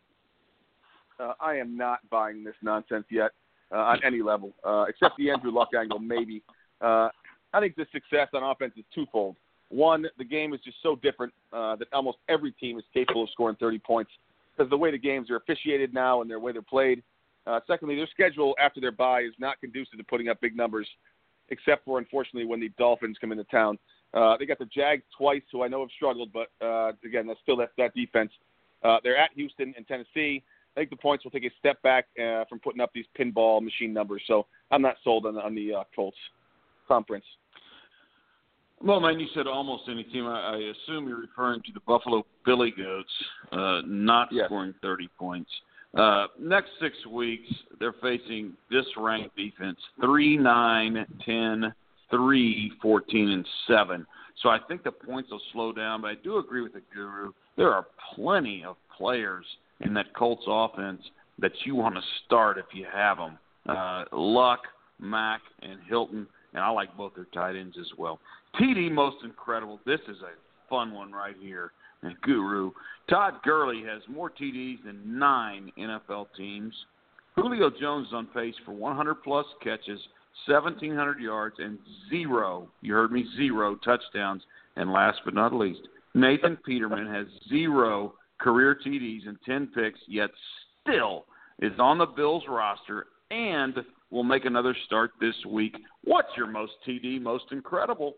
S2: Uh, I am not buying this nonsense yet uh, on any level, uh, except the Andrew Luck angle, maybe. Uh, I think the success on offense is twofold. One, the game is just so different uh, that almost every team is capable of scoring thirty points because the way the games are officiated now and the way they're played. Uh, secondly, their schedule after their bye is not conducive to putting up big numbers, except for, unfortunately, when the Dolphins come into town. Uh, they got the Jags twice, who I know have struggled, but, uh, again, that's still that, that defense. Uh, they're at Houston and Tennessee. I think the points will take a step back uh, from putting up these pinball machine numbers, so I'm not sold on, on the uh, Colts. Conference.
S3: Well, man, you said almost any team. I, I assume you're referring to the Buffalo Billy Goats uh, not
S2: yes.
S3: scoring thirty points. Uh, next six weeks, they're facing this ranked defense, three, nine, ten, three, fourteen, and seven. So I think the points will slow down, but I do agree with the Guru. There are plenty of players in that Colts offense that you want to start if you have them. Uh, Luck, Mack, and Hilton. And I like both their tight ends as well. T D, most incredible. This is a fun one right here. And Guru, Todd Gurley has more T Ds than nine N F L teams. Julio Jones is on pace for one hundred plus catches, seventeen hundred yards, and zero, you heard me, zero touchdowns. And last but not least, Nathan Peterman has zero career T Ds and ten picks, yet still is on the Bills roster and will make another start this week. What's your most T D, most incredible?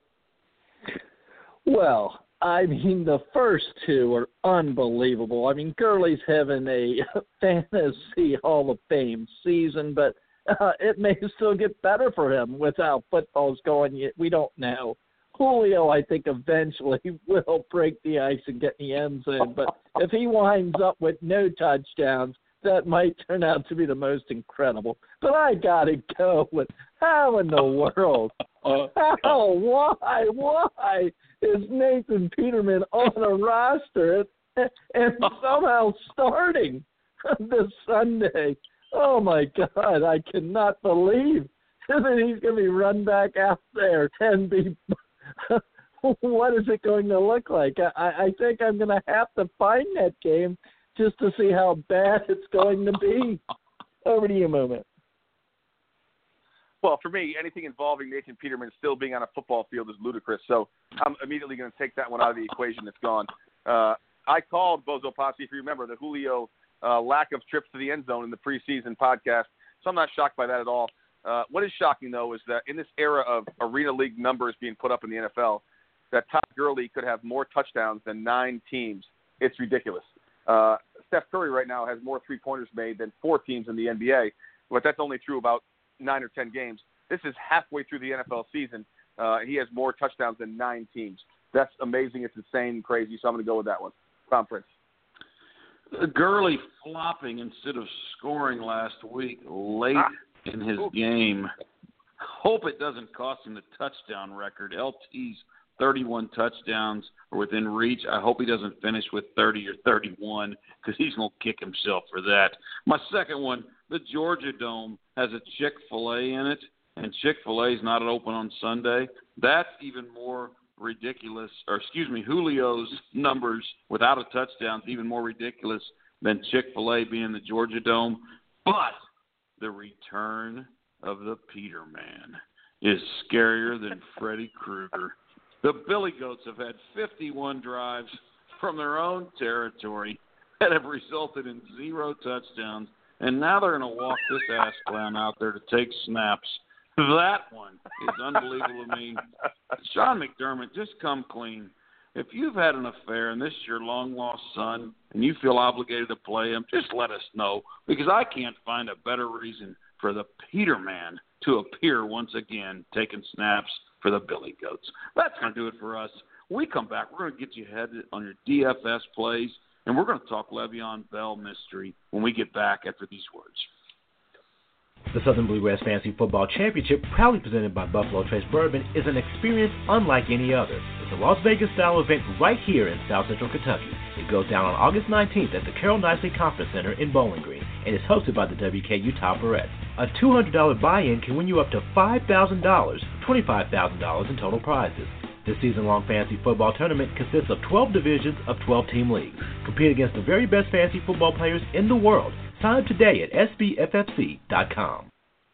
S4: Well, I mean, the first two are unbelievable. I mean, Gurley's having a fantasy Hall of Fame season, but uh, it may still get better for him with how football's going. Yet we don't know. Julio, I think, eventually will break the ice and get in the end zone, but if he winds up with no touchdowns, that might turn out to be the most incredible. But I got to go with how in the world, how, why, why is Nathan Peterman on a roster and somehow starting this Sunday? Oh, my God, I cannot believe that he's going to be run back out there and be – what is it going to look like? I, I think I'm going to have to find that game just to see how bad it's going to be. Over to you, Moment.
S2: Well, for me, anything involving Nathan Peterman still being on a football field is ludicrous, so I'm immediately going to take that one out of the equation. It's gone. Uh, I called Bozo Posse, if you remember, the Julio uh, lack of trips to the end zone in the preseason podcast, so I'm not shocked by that at all. Uh, what is shocking, though, is that in this era of Arena League numbers being put up in the N F L, that Todd Gurley could have more touchdowns than nine teams. It's ridiculous. Uh, Steph Curry right now has more three-pointers made than four teams in the N B A, but that's only through about nine or ten games. This is halfway through the N F L season. Uh, he has more touchdowns than nine teams. That's amazing. It's insane and crazy, so I'm going to go with that one. Conference.
S3: Gurley flopping instead of scoring last week late
S2: ah.
S3: in his game. hope it doesn't cost him the touchdown record. L T's thirty-one touchdowns are within reach. I hope he doesn't finish with thirty or thirty-one because he's going to kick himself for that. My second one, the Georgia Dome has a Chick-fil-A in it, and Chick-fil-A is not open on Sunday. That's even more ridiculous, or excuse me, Julio's numbers without a touchdown is even more ridiculous than Chick-fil-A being in the Georgia Dome. But the return of the Peterman is scarier than Freddy Krueger. The Billy Goats have had fifty-one drives from their own territory that have resulted in zero touchdowns, and now they're going to walk this ass clown out there to take snaps. That one is unbelievable to me. Sean McDermott, just come clean. If you've had an affair and this is your long-lost son and you feel obligated to play him, just let us know, because I can't find a better reason for the Peterman to appear once again taking snaps for the Billy Goats. That's going to do it for us. When we come back, we're going to get you headed on your D F S plays, and we're going to talk Le'Veon Bell mystery when we get back after these words.
S5: The Southern Bluegrass Fantasy Football Championship, proudly presented by Buffalo Trace Bourbon, is an experience unlike any other. It's a Las Vegas-style event right here in South Central Kentucky. It goes down on August nineteenth at the Carol Nicely Conference Center in Bowling Green, and is hosted by the W K U Tauperettes. A two hundred dollars buy-in can win you up to five thousand dollars, twenty-five thousand dollars in total prizes. This season-long fantasy football tournament consists of twelve divisions of twelve-team leagues. Compete against the very best fantasy football players in the world. Sign up today at S B F F C dot com.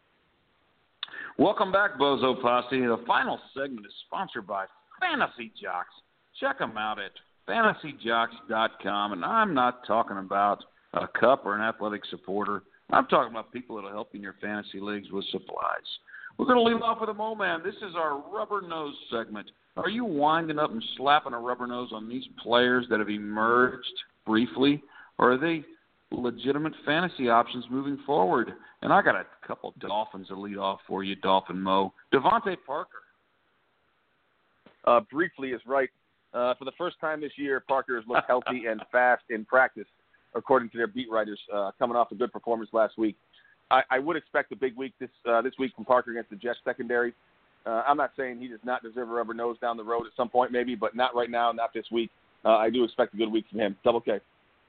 S3: Welcome back, Bozo Posse. The final segment is sponsored by Fantasy Jocks. Check them out at fantasy jocks dot com. And I'm not talking about a cup or an athletic supporter. I'm talking about people that will help you in your fantasy leagues with supplies. We're going to leave off with a Mo-Man. This is our rubber nose segment. Are you winding up and slapping a rubber nose on these players that have emerged briefly, or are they legitimate fantasy options moving forward? And I got a couple Dolphins to lead off for you, Dolphin Mo. Devontae Parker.
S2: Uh, briefly is right. Uh, for the first time this year, Parker has looked healthy and fast in practice, according to their beat writers, uh, coming off a good performance last week. I, I would expect a big week this uh, this week from Parker against the Jets secondary. Uh, I'm not saying he does not deserve a rubber nose down the road at some point maybe, but not right now, not this week. Uh, I do expect a good week from him. Double K.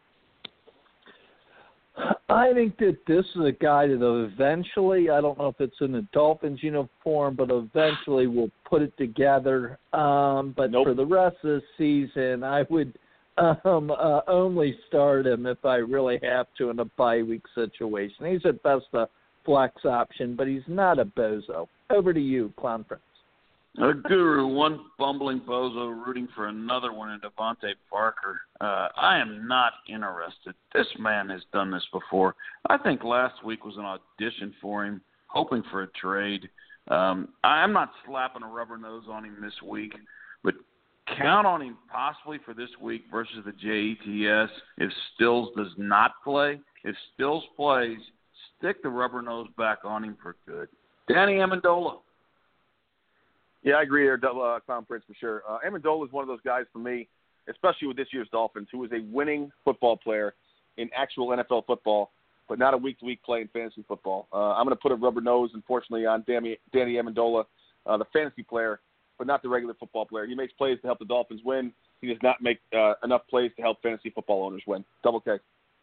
S4: I think that this is a guy that eventually, I don't know if it's in the Dolphins uniform, but eventually will put it together. Um, but
S2: nope.
S4: For the rest of the season, I would um, uh, only start him if I really have to in a bye week situation. He's at best a flex option, but he's not a bozo. Over to you, Clown Prince.
S3: A guru, one bumbling bozo rooting for another one in Devontae Parker. Uh, I am not interested. This man has done this before. I think last week was an audition for him, hoping for a trade. Um, I'm not slapping a rubber nose on him this week, but count on him possibly for this week versus the J E T S. If Stills does not play, if Stills plays, stick the rubber nose back on him for good. Danny Amendola.
S2: Yeah, I agree there, uh, Clown Prince, for sure. Uh, Amendola is one of those guys for me, especially with this year's Dolphins, who is a winning football player in actual N F L football, but not a week-to-week play in fantasy football. Uh, I'm going to put a rubber nose, unfortunately, on Danny, Danny Amendola, uh, the fantasy player, but not the regular football player. He makes plays to help the Dolphins win. He does not make uh, enough plays to help fantasy football owners win. Double K.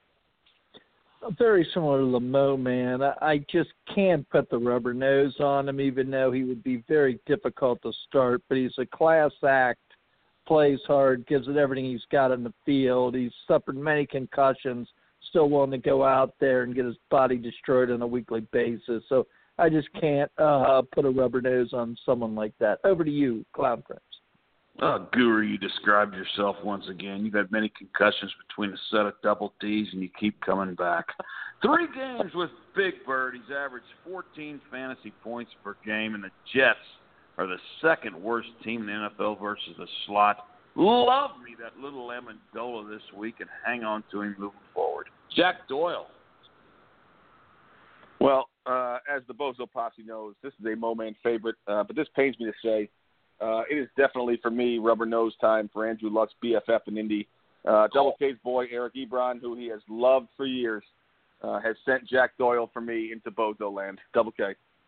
S4: Very similar to the Mo Man. I just can't put the rubber nose on him, even though he would be very difficult to start. But he's a class act, plays hard, gives it everything he's got in the field. He's suffered many concussions, still willing to go out there and get his body destroyed on a weekly basis. So I just can't uh, put a rubber nose on someone like that. Over to you, Clown Prince.
S3: Oh, Guru, you described yourself once again. You've had many concussions between a set of double D's, and you keep coming back. Three games with Big Bird. He's averaged fourteen fantasy points per game, and the Jets are the second worst team in the N F L versus the slot. Love me that little Amendola this week, and hang on to him moving forward. Jack Doyle.
S2: Well, uh, as the Bozo Posse knows, this is a Mo-Man favorite, uh, but this pains me to say. Uh, it is definitely, for me, rubber nose time for Andrew Luck's B F F in Indy. Uh, Double K's boy, Eric Ebron, who he has loved for years, uh, has sent Jack Doyle for me into Bozo land. Double K.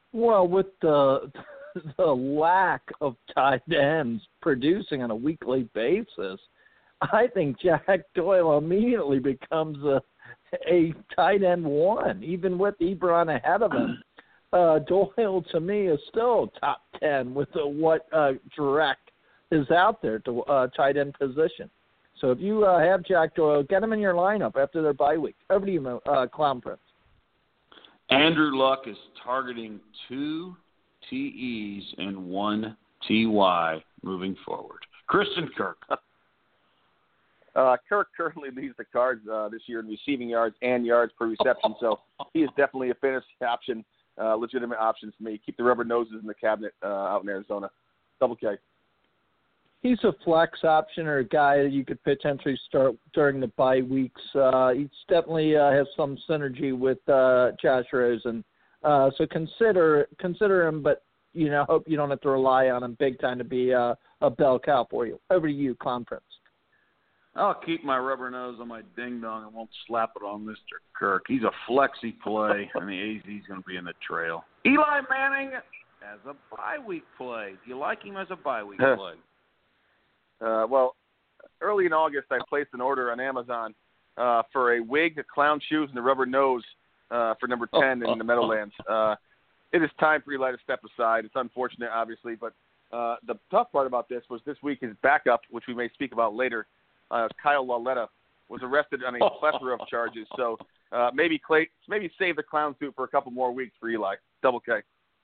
S4: Well, with the the lack of tight ends producing on a weekly basis, I think Jack Doyle immediately becomes a a tight end one, even with Ebron ahead of him. Uh, Doyle, to me, is still top ten with the, what uh, direct is out there to uh, tight end position. So if you uh, have Jack Doyle, get him in your lineup after their bye week. Over to you, uh, Clown Prince.
S3: Andrew Luck is targeting two T Es and one T Y moving forward. Christian Kirk.
S2: Uh, Kirk currently leads the Cards uh, this year in receiving yards and yards per reception, so he is definitely a fantasy option, uh, legitimate option for me. Keep the rubber noses in the cabinet uh, out in Arizona. Double K.
S4: He's a flex option or a guy that you could potentially start during the bye weeks. Uh, he definitely uh, has some synergy with uh, Josh Rosen. Uh, so consider consider him, but you know, hope you don't have to rely on him big time to be uh, a bell cow for you. Over to you, Clown Prince.
S3: I'll keep my rubber nose on my ding-dong and won't slap it on Mister Kirk. He's a flexi play, and the A Z's going to be in the trail. Eli Manning as a bye-week play. Do you like him as a bye-week play?
S2: Uh, well, early in August, I placed an order on Amazon uh, for a wig, a clown shoes, and a rubber nose uh, for number ten in the Meadowlands. Uh, it is time for Eli to step aside. It's unfortunate, obviously, but uh, the tough part about this was this week his backup, which we may speak about later, uh, Kyle Lauletta, was arrested on a plethora of charges. So uh, maybe Clay, maybe save the clown suit for a couple more weeks for Eli. Double K.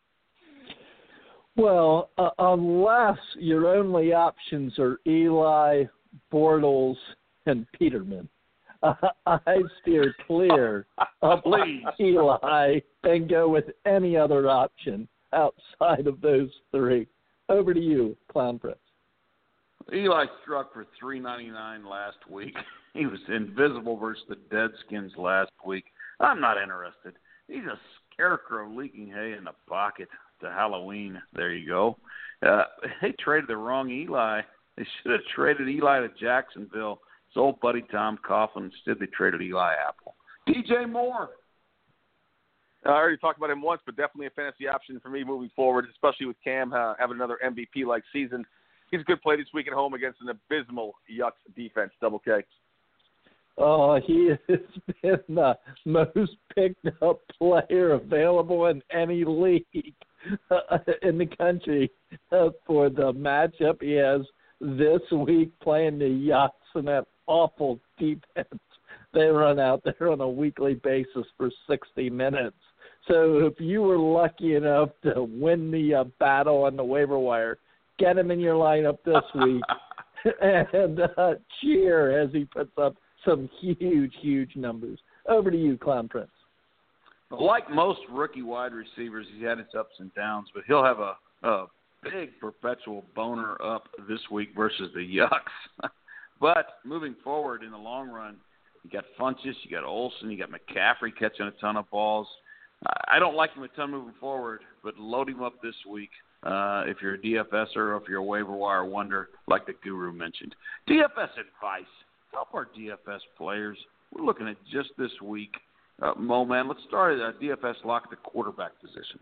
S4: Well, uh, unless your only options are Eli, Bortles, and Peterman, uh, I steer clear of Eli and go with any other option outside of those three. Over to you, Clown Prince.
S3: Eli struck for three ninety-nine last week. He was invisible versus the Deadskins last week. I'm not interested. He's a scarecrow leaking hay in the pocket to Halloween. There you go. Uh, they traded the wrong Eli. They should have traded Eli to Jacksonville. His old buddy Tom Coughlin. Instead, they traded Eli Apple. D J Moore.
S2: Uh, I already talked about him once, but definitely a fantasy option for me moving forward, especially with Cam uh, having another M V P-like season. He's a good play this week at home against an abysmal Yucks defense. Double K.
S4: Oh, he has been the most picked up player available in any league uh, in the country uh, for the matchup he has this week playing the Yucks and that awful defense they run out there on a weekly basis for sixty minutes. So if you were lucky enough to win the uh, battle on the waiver wire, get him in your lineup this week and uh, cheer as he puts up some huge, huge numbers. Over to you, Clown Prince.
S3: Like most rookie wide receivers, he's had his ups and downs, but he'll have a, a big perpetual boner up this week versus the Yucks. But moving forward in the long run, you got Funchess, you got Olsen, you got McCaffrey catching a ton of balls. I don't like him a ton moving forward, but load him up this week uh, if you're a D F S er or if you're a waiver wire wonder, like the Guru mentioned. D F S advice. Help our D F S players. We're looking at just this week. Uh, Mo, man, let's start at uh, D F S lock at the quarterback position.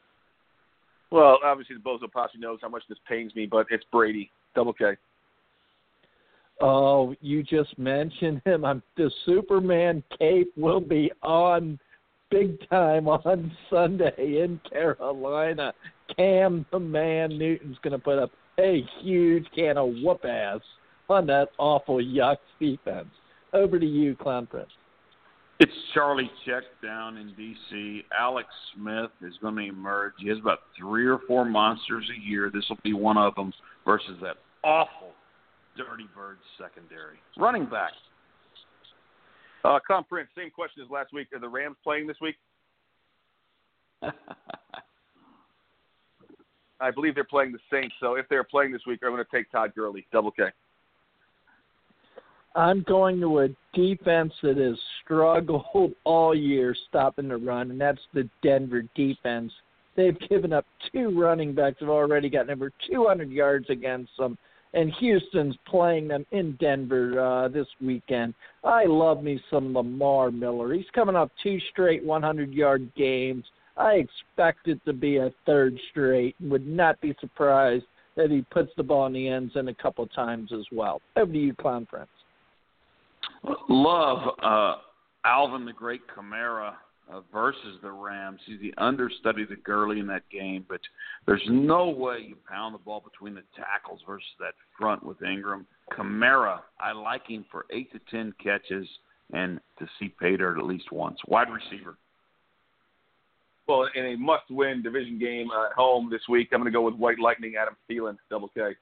S2: Well, obviously the Bozo Posse knows how much this pains me, but it's Brady. Double K.
S4: Oh, you just mentioned him. I'm, the Superman cape will be on big time on Sunday in Carolina. Cam the Man Newton's going to put up a huge can of whoop ass on that awful Yucks defense. Over to you, Clown Prince.
S3: It's Charlie Check down in D C Alex Smith is going to emerge. He has about three or four monsters a year. This will be one of them versus that awful Dirty Birds secondary. Running back.
S2: Uh, Clown Prince, same question as last week. Are the Rams playing this week? I believe they're playing the Saints, so if they're playing this week, I'm going to take Todd Gurley. Double K.
S4: I'm going to a defense that has struggled all year stopping the run, and that's the Denver defense. They've given up two running backs that have already gotten over two hundred yards against them, and Houston's playing them in Denver uh, this weekend. I love me some Lamar Miller. He's coming off two straight hundred-yard games. I expect it to be a third straight and would not be surprised that he puts the ball in the end zone a couple times as well. Over to you, Clown Prince.
S3: Love uh, Alvin the Great Kamara uh, versus the Rams. He's the understudy to Gurley in that game, but there's no way you pound the ball between the tackles versus that front with Ingram. Kamara, I like him for eight to ten catches and to see pay dirt at least once. Wide receiver.
S2: Well, in a must-win division game at home this week, I'm going to go with White Lightning, Adam Thielen, double K.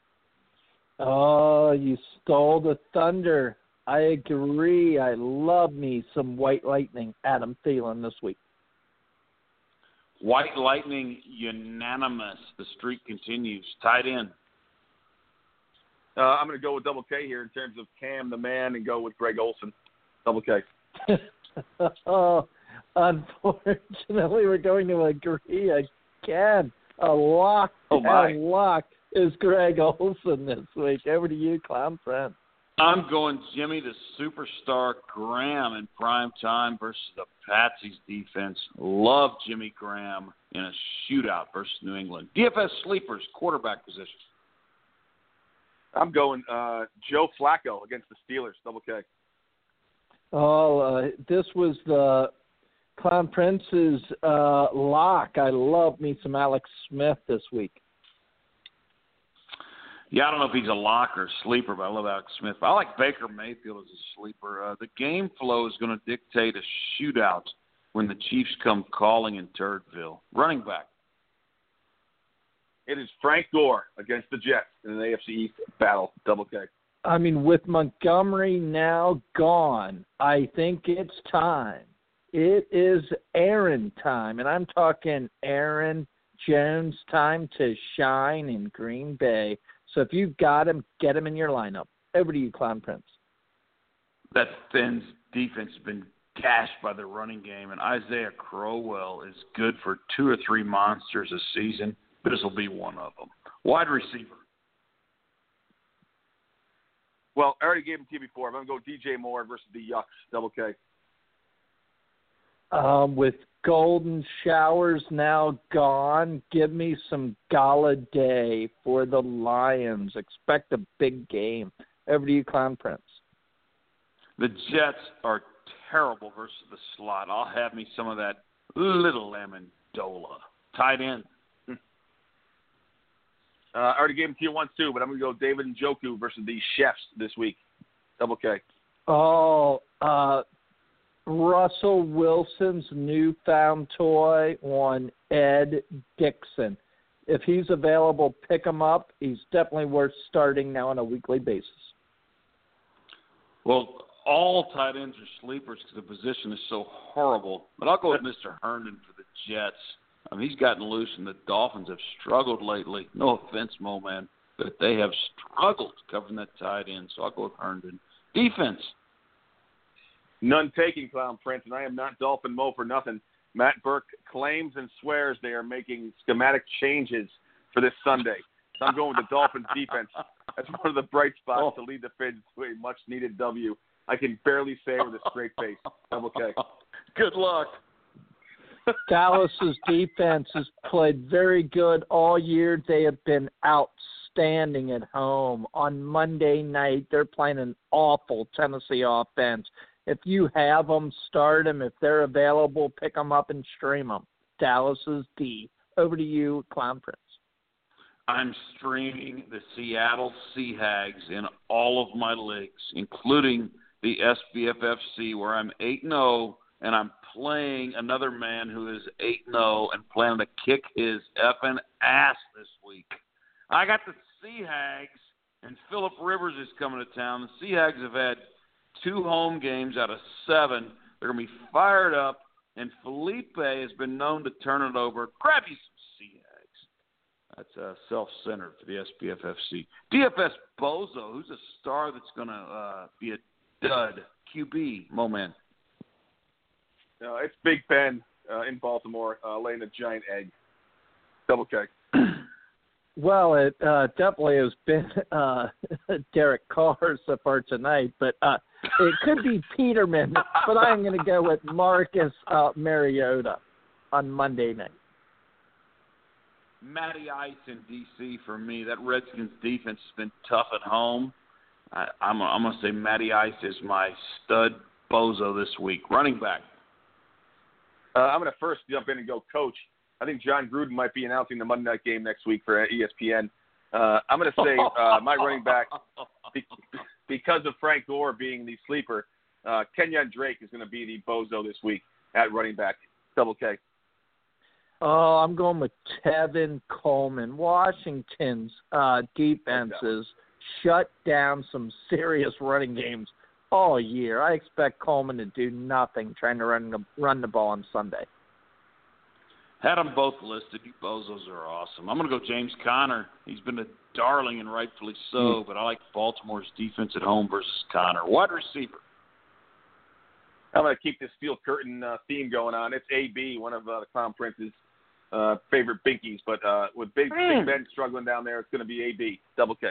S4: Oh, you stole the thunder. I agree. I love me some White Lightning, Adam Thielen, this week.
S3: White Lightning, unanimous. The streak continues. Tight end.
S2: Uh, I'm going to go with double K here in terms of Cam the man and go with Greg Olsen, double K.
S4: Oh, unfortunately, we're going to agree again. A lock,
S2: oh my.
S4: a lock is Greg Olsen this week. Over to you, Clown Friend.
S3: I'm going Jimmy the Superstar Graham in prime time versus the Patsies defense. Love Jimmy Graham in a shootout versus New England. D F S sleepers, quarterback position.
S2: I'm going uh, Joe Flacco against the Steelers, double K.
S4: Oh, uh, this was the Clown Prince's uh, lock. I love me some Alex Smith this week.
S3: Yeah, I don't know if he's a lock or a sleeper, but I love Alex Smith. I like Baker Mayfield as a sleeper. Uh, the game flow is going to dictate a shootout when the Chiefs come calling in Turdville. Running back.
S2: It is Frank Gore against the Jets in an A F C East battle, double K.
S4: I mean, with Montgomery now gone, I think it's time. It is Aaron time, and I'm talking Aaron Jones time to shine in Green Bay. So if you've got him, get him in your lineup. Over to you, Clown Prince.
S3: That Fins defense has been gashed by the running game, and Isaiah Crowell is good for two or three monsters a season. This will be one of them. Wide receiver.
S2: Well, I already gave him to you before. I'm going to go D J Moore versus the Yucks, double K.
S4: Um, with Golden Showers now gone, give me some Galladay for the Lions. Expect a big game. Over to you, Clown Prince.
S3: The Jets are terrible versus the slot. I'll have me some of that little Amendola. Tight end.
S2: Uh, I already gave him to you once, too, but I'm going to go David Njoku versus the Chefs this week, double K.
S4: Oh, uh, Russell Wilson's newfound toy on Ed Dixon. If he's available, pick him up. He's definitely worth starting now on a weekly basis.
S3: Well, all tight ends are sleepers because the position is so horrible. But I'll go with Mister Herndon for the Jets. I mean, he's gotten loose, and the Dolphins have struggled lately. No offense, Mo, man, but they have struggled covering that tight end. So I'll go with Herndon. Defense.
S2: None taking, Clown Prince, and I am not Dolphin Mo for nothing. Matt Burke claims and swears they are making schematic changes for this Sunday. So I'm going with the Dolphins defense. That's one of the bright spots oh. to lead the Fins to a much-needed W. I can barely say it with a straight face. Double K.
S3: Good luck.
S4: Dallas's defense has played very good all year. They have been outstanding at home. On Monday night, they're playing an awful Tennessee offense. If you have them, start them. If they're available, pick them up and stream them. Dallas's D. Over to you, Clown Prince.
S3: I'm streaming the Seattle Seahags in all of my leagues, including the S B F F C, where I'm eight and oh, and I'm playing another man who is eight and oh and planning to kick his effing ass this week. I got the Seahags, and Phillip Rivers is coming to town. The Seahags have had two home games out of seven. They're going to be fired up, and Felipe has been known to turn it over. Grab you some Seahags. That's uh, self-centered for the S B F F C. D F S Bozo, who's a star that's going to uh, be a dud. Q B, Mo Man.
S2: Uh, it's Big Ben uh, in Baltimore uh, laying a giant egg. Double K.
S4: Well, it uh, definitely has been uh, Derek Carr so far tonight, but uh, it could be Peterman, but I'm going to go with Marcus uh, Mariota. on Monday night?
S3: Matty Ice in D C for me. That Redskins defense has been tough at home. I, I'm, I'm going to say Matty Ice is my stud bozo this week. Running back.
S2: Uh, I'm going to first jump in and go coach. I think John Gruden might be announcing the Monday night game next week for E S P N. Uh, I'm going to say uh, my running back, because of Frank Gore being the sleeper, uh, Kenyon Drake is going to be the bozo this week at running back. Double K.
S4: Oh, I'm going with Tevin Coleman. Washington's uh, defenses shut down some serious running games all year. I expect Coleman to do nothing trying to run the, run the ball on Sunday.
S3: Had them both listed. You bozos are awesome. I'm going to go James Conner. He's been a darling and rightfully so, mm. but I like Baltimore's defense at home versus Conner. Wide receiver.
S2: I'm going to keep this Steel Curtain uh, theme going on. It's A B, one of uh, the Clown Prince's uh, favorite binkies, but uh, with Big,
S4: mm.
S2: Big Ben struggling down there, it's going to be A B. Double K.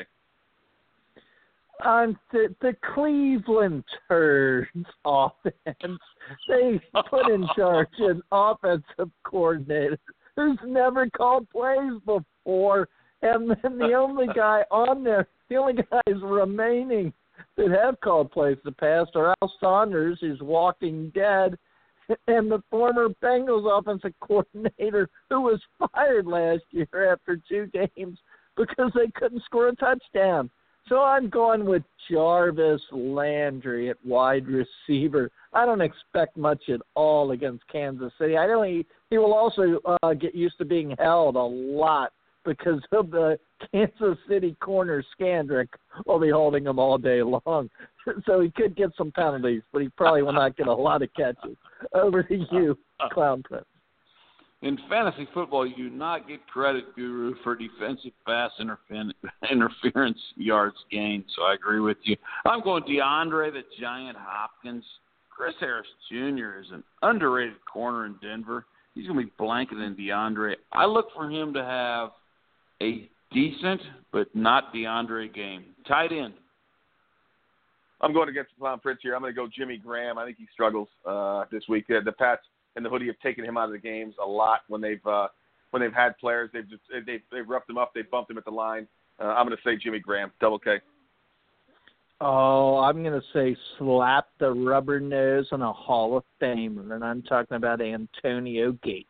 S4: On the, the Cleveland Turds offense, they put in charge an offensive coordinator who's never called plays before, and then the only guy on there, the only guys remaining that have called plays in the past are Al Saunders, who's walking dead, and the former Bengals offensive coordinator who was fired last year after two games because they couldn't score a touchdown. So I'm going with Jarvis Landry at wide receiver. I don't expect much at all against Kansas City. I know he, he will also uh, get used to being held a lot because of the Kansas City corner Skandrick will be holding him all day long. So he could get some penalties, but he probably will not get a lot of catches. Over to you, Clown Prince.
S3: In fantasy football, you do not get credit, Guru, for defensive pass interfer- interference yards gained, so I agree with you. I'm going DeAndre the Giant Hopkins. Chris Harris Junior is an underrated corner in Denver. He's going to be blanketing DeAndre. I look for him to have a decent but not DeAndre game. Tight end.
S2: I'm going against the Clown Prince here. I'm going to go Jimmy Graham. I think he struggles uh, this week. Uh, the Pats and the Hoodie have taken him out of the games a lot when they've uh, when they've had players. They've just they've they've roughed him up. They've bumped him at the line. Uh, I'm going to say Jimmy Graham. Double K.
S4: Oh, I'm going to say slap the rubber nose on a Hall of Famer, and I'm talking about Antonio Gates.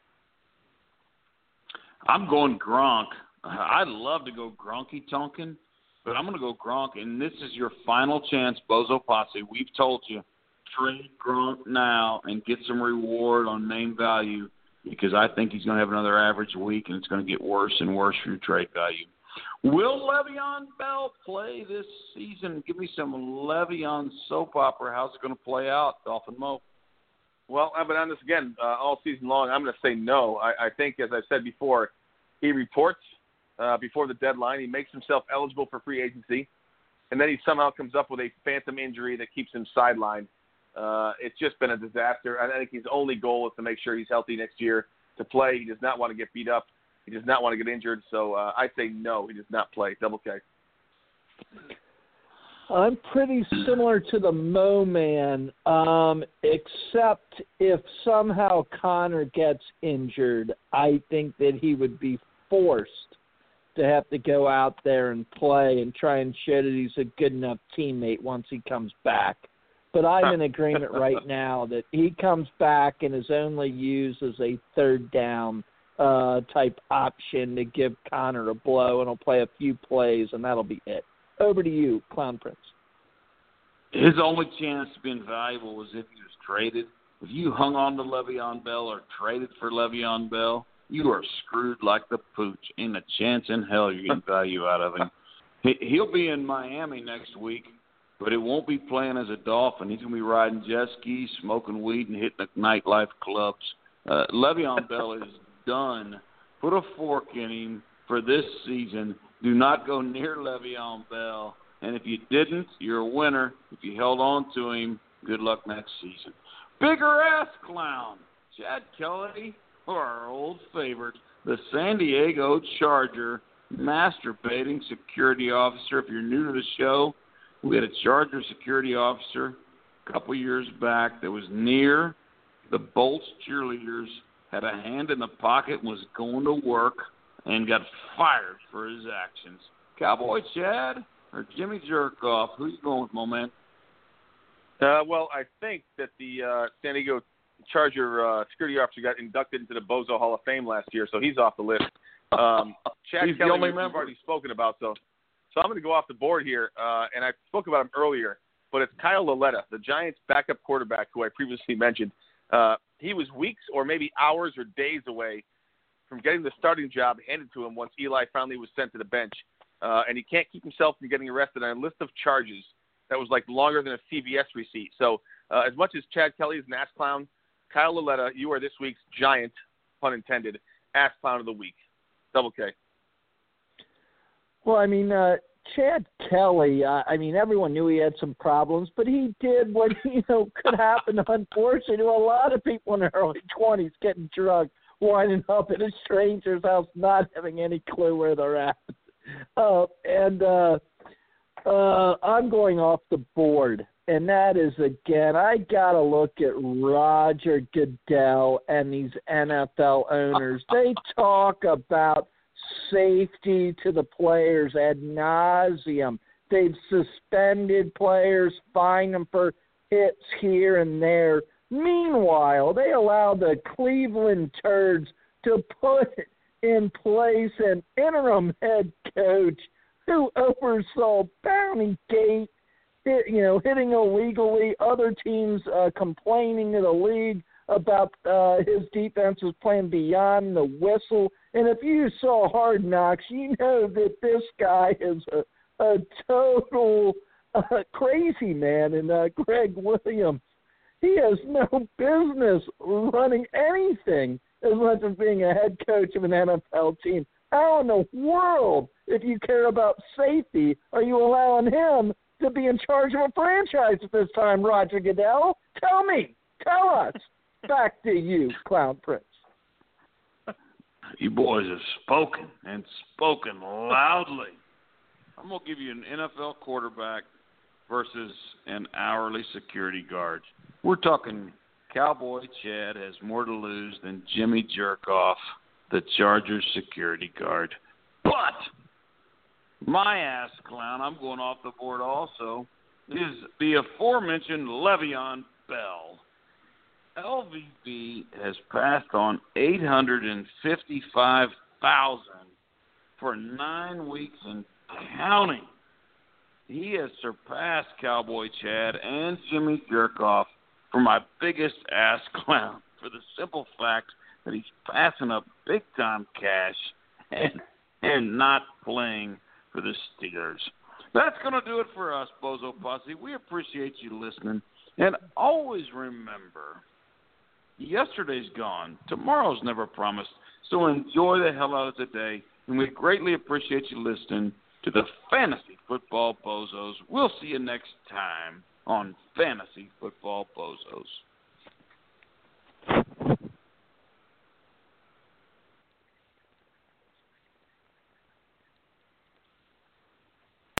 S3: I'm going Gronk. I'd love to go Gronky Tonkin, but I'm going to go Gronk, and this is your final chance, Bozo Posse. We've told you. Trade Gronk now and get some reward on name value because I think he's going to have another average week and it's going to get worse and worse for your trade value. Will Le'Veon Bell play this season? Give me some Le'Veon soap opera. How's it going to play out, Dolphin Mo?
S2: Well, I've been on this again uh, all season long. I'm going to say no. I, I think, as I said before, he reports uh, before the deadline. He makes himself eligible for free agency, and then he somehow comes up with a phantom injury that keeps him sidelined. Uh, it's just been a disaster. I think his only goal is to make sure he's healthy next year to play. He does not want to get beat up. He does not want to get injured. So uh, I say no, he does not play. Double K.
S4: I'm pretty similar to the Mo Man, um, except if somehow Connor gets injured, I think that he would be forced to have to go out there and play and try and show that he's a good enough teammate once he comes back. But I'm in agreement right now that he comes back and is only used as a third down uh, type option to give Connor a blow, and he'll play a few plays, and that'll be it. Over to you, Clown Prince.
S3: His only chance being valuable was if he was traded. If you hung on to Le'Veon Bell or traded for Le'Veon Bell, you are screwed like the pooch. Ain't a chance in hell you're getting value out of him. He, he'll be in Miami next week. But it won't be playing as a Dolphin. He's going to be riding jet skis, smoking weed, and hitting the nightlife clubs. Uh, Le'Veon Bell is done. Put a fork in him for this season. Do not go near Le'Veon Bell. And if you didn't, you're a winner. If you held on to him, good luck next season. Bigger ass clown, Chad Kelly, or our old favorite, the San Diego Charger masturbating security officer. If you're new to the show, we had a Charger security officer a couple years back that was near the Bolts cheerleaders had a hand in the pocket, was going to work, and got fired for his actions. Cowboy Chad or Jimmy Jerkoff? Who you going with, my man?
S2: Uh, well, I think that the uh, San Diego Charger uh, security officer got inducted into the Bozo Hall of Fame last year, so he's off the list. Um, Chad
S3: He's
S2: Kelly,
S3: the only
S2: we've
S3: member.
S2: already spoken about, so so I'm going to go off the board here, uh, and I spoke about him earlier, but it's Kyle Lauletta, the Giants' backup quarterback, who I previously mentioned. Uh, he was weeks or maybe hours or days away from getting the starting job handed to him once Eli finally was sent to the bench, uh, and he can't keep himself from getting arrested on a list of charges that was like longer than a C V S receipt. So uh, as much as Chad Kelly is an ass clown, Kyle Lauletta, you are this week's Giant, pun intended, ass clown of the week. Double K.
S4: Well, I mean, uh, Chad Kelly, uh, I mean, everyone knew he had some problems, but he did what, you know, could happen, unfortunately, to a lot of people in their early twenties getting drunk, winding up in a stranger's house, not having any clue where they're at. Uh, and uh, uh, I'm going off the board, and that is, again, I got to look at Roger Goodell and these N F L owners. They talk about safety to the players ad nauseum. They've suspended players, fined them for hits here and there. Meanwhile, they allow the Cleveland Turds to put in place an interim head coach who oversaw Bounty Gate, hit, you know, hitting illegally, other teams uh, complaining to the league about uh, his defense was playing beyond the whistle. And if you saw Hard Knocks, you know that this guy is a, a total uh, crazy man. And uh, Greg Williams, he has no business running anything as much as being a head coach of an N F L team. How in the world, if you care about safety, are you allowing him to be in charge of a franchise at this time, Roger Goodell? Tell me. Tell us. Back to you, Clown Prince.
S3: You boys have spoken and spoken loudly. I'm going to give you an N F L quarterback versus an hourly security guard. We're talking Cowboy Chad has more to lose than Jimmy Jerkoff, the Chargers security guard. But my ass clown, I'm going off the board also, is the aforementioned Le'Veon Bell. L V B has passed on eight hundred fifty-five thousand for nine weeks and counting. He has surpassed Cowboy Chad and Jimmy Jerkoff for my biggest ass clown, for the simple fact that he's passing up big-time cash and, and not playing for the Steelers. That's going to do it for us, Bozo Posse. We appreciate you listening. And always remember, yesterday's gone. Tomorrow's never promised. So enjoy the hell out of today. And we greatly appreciate you listening to the Fantasy Football Bozos. We'll see you next time on Fantasy Football Bozos.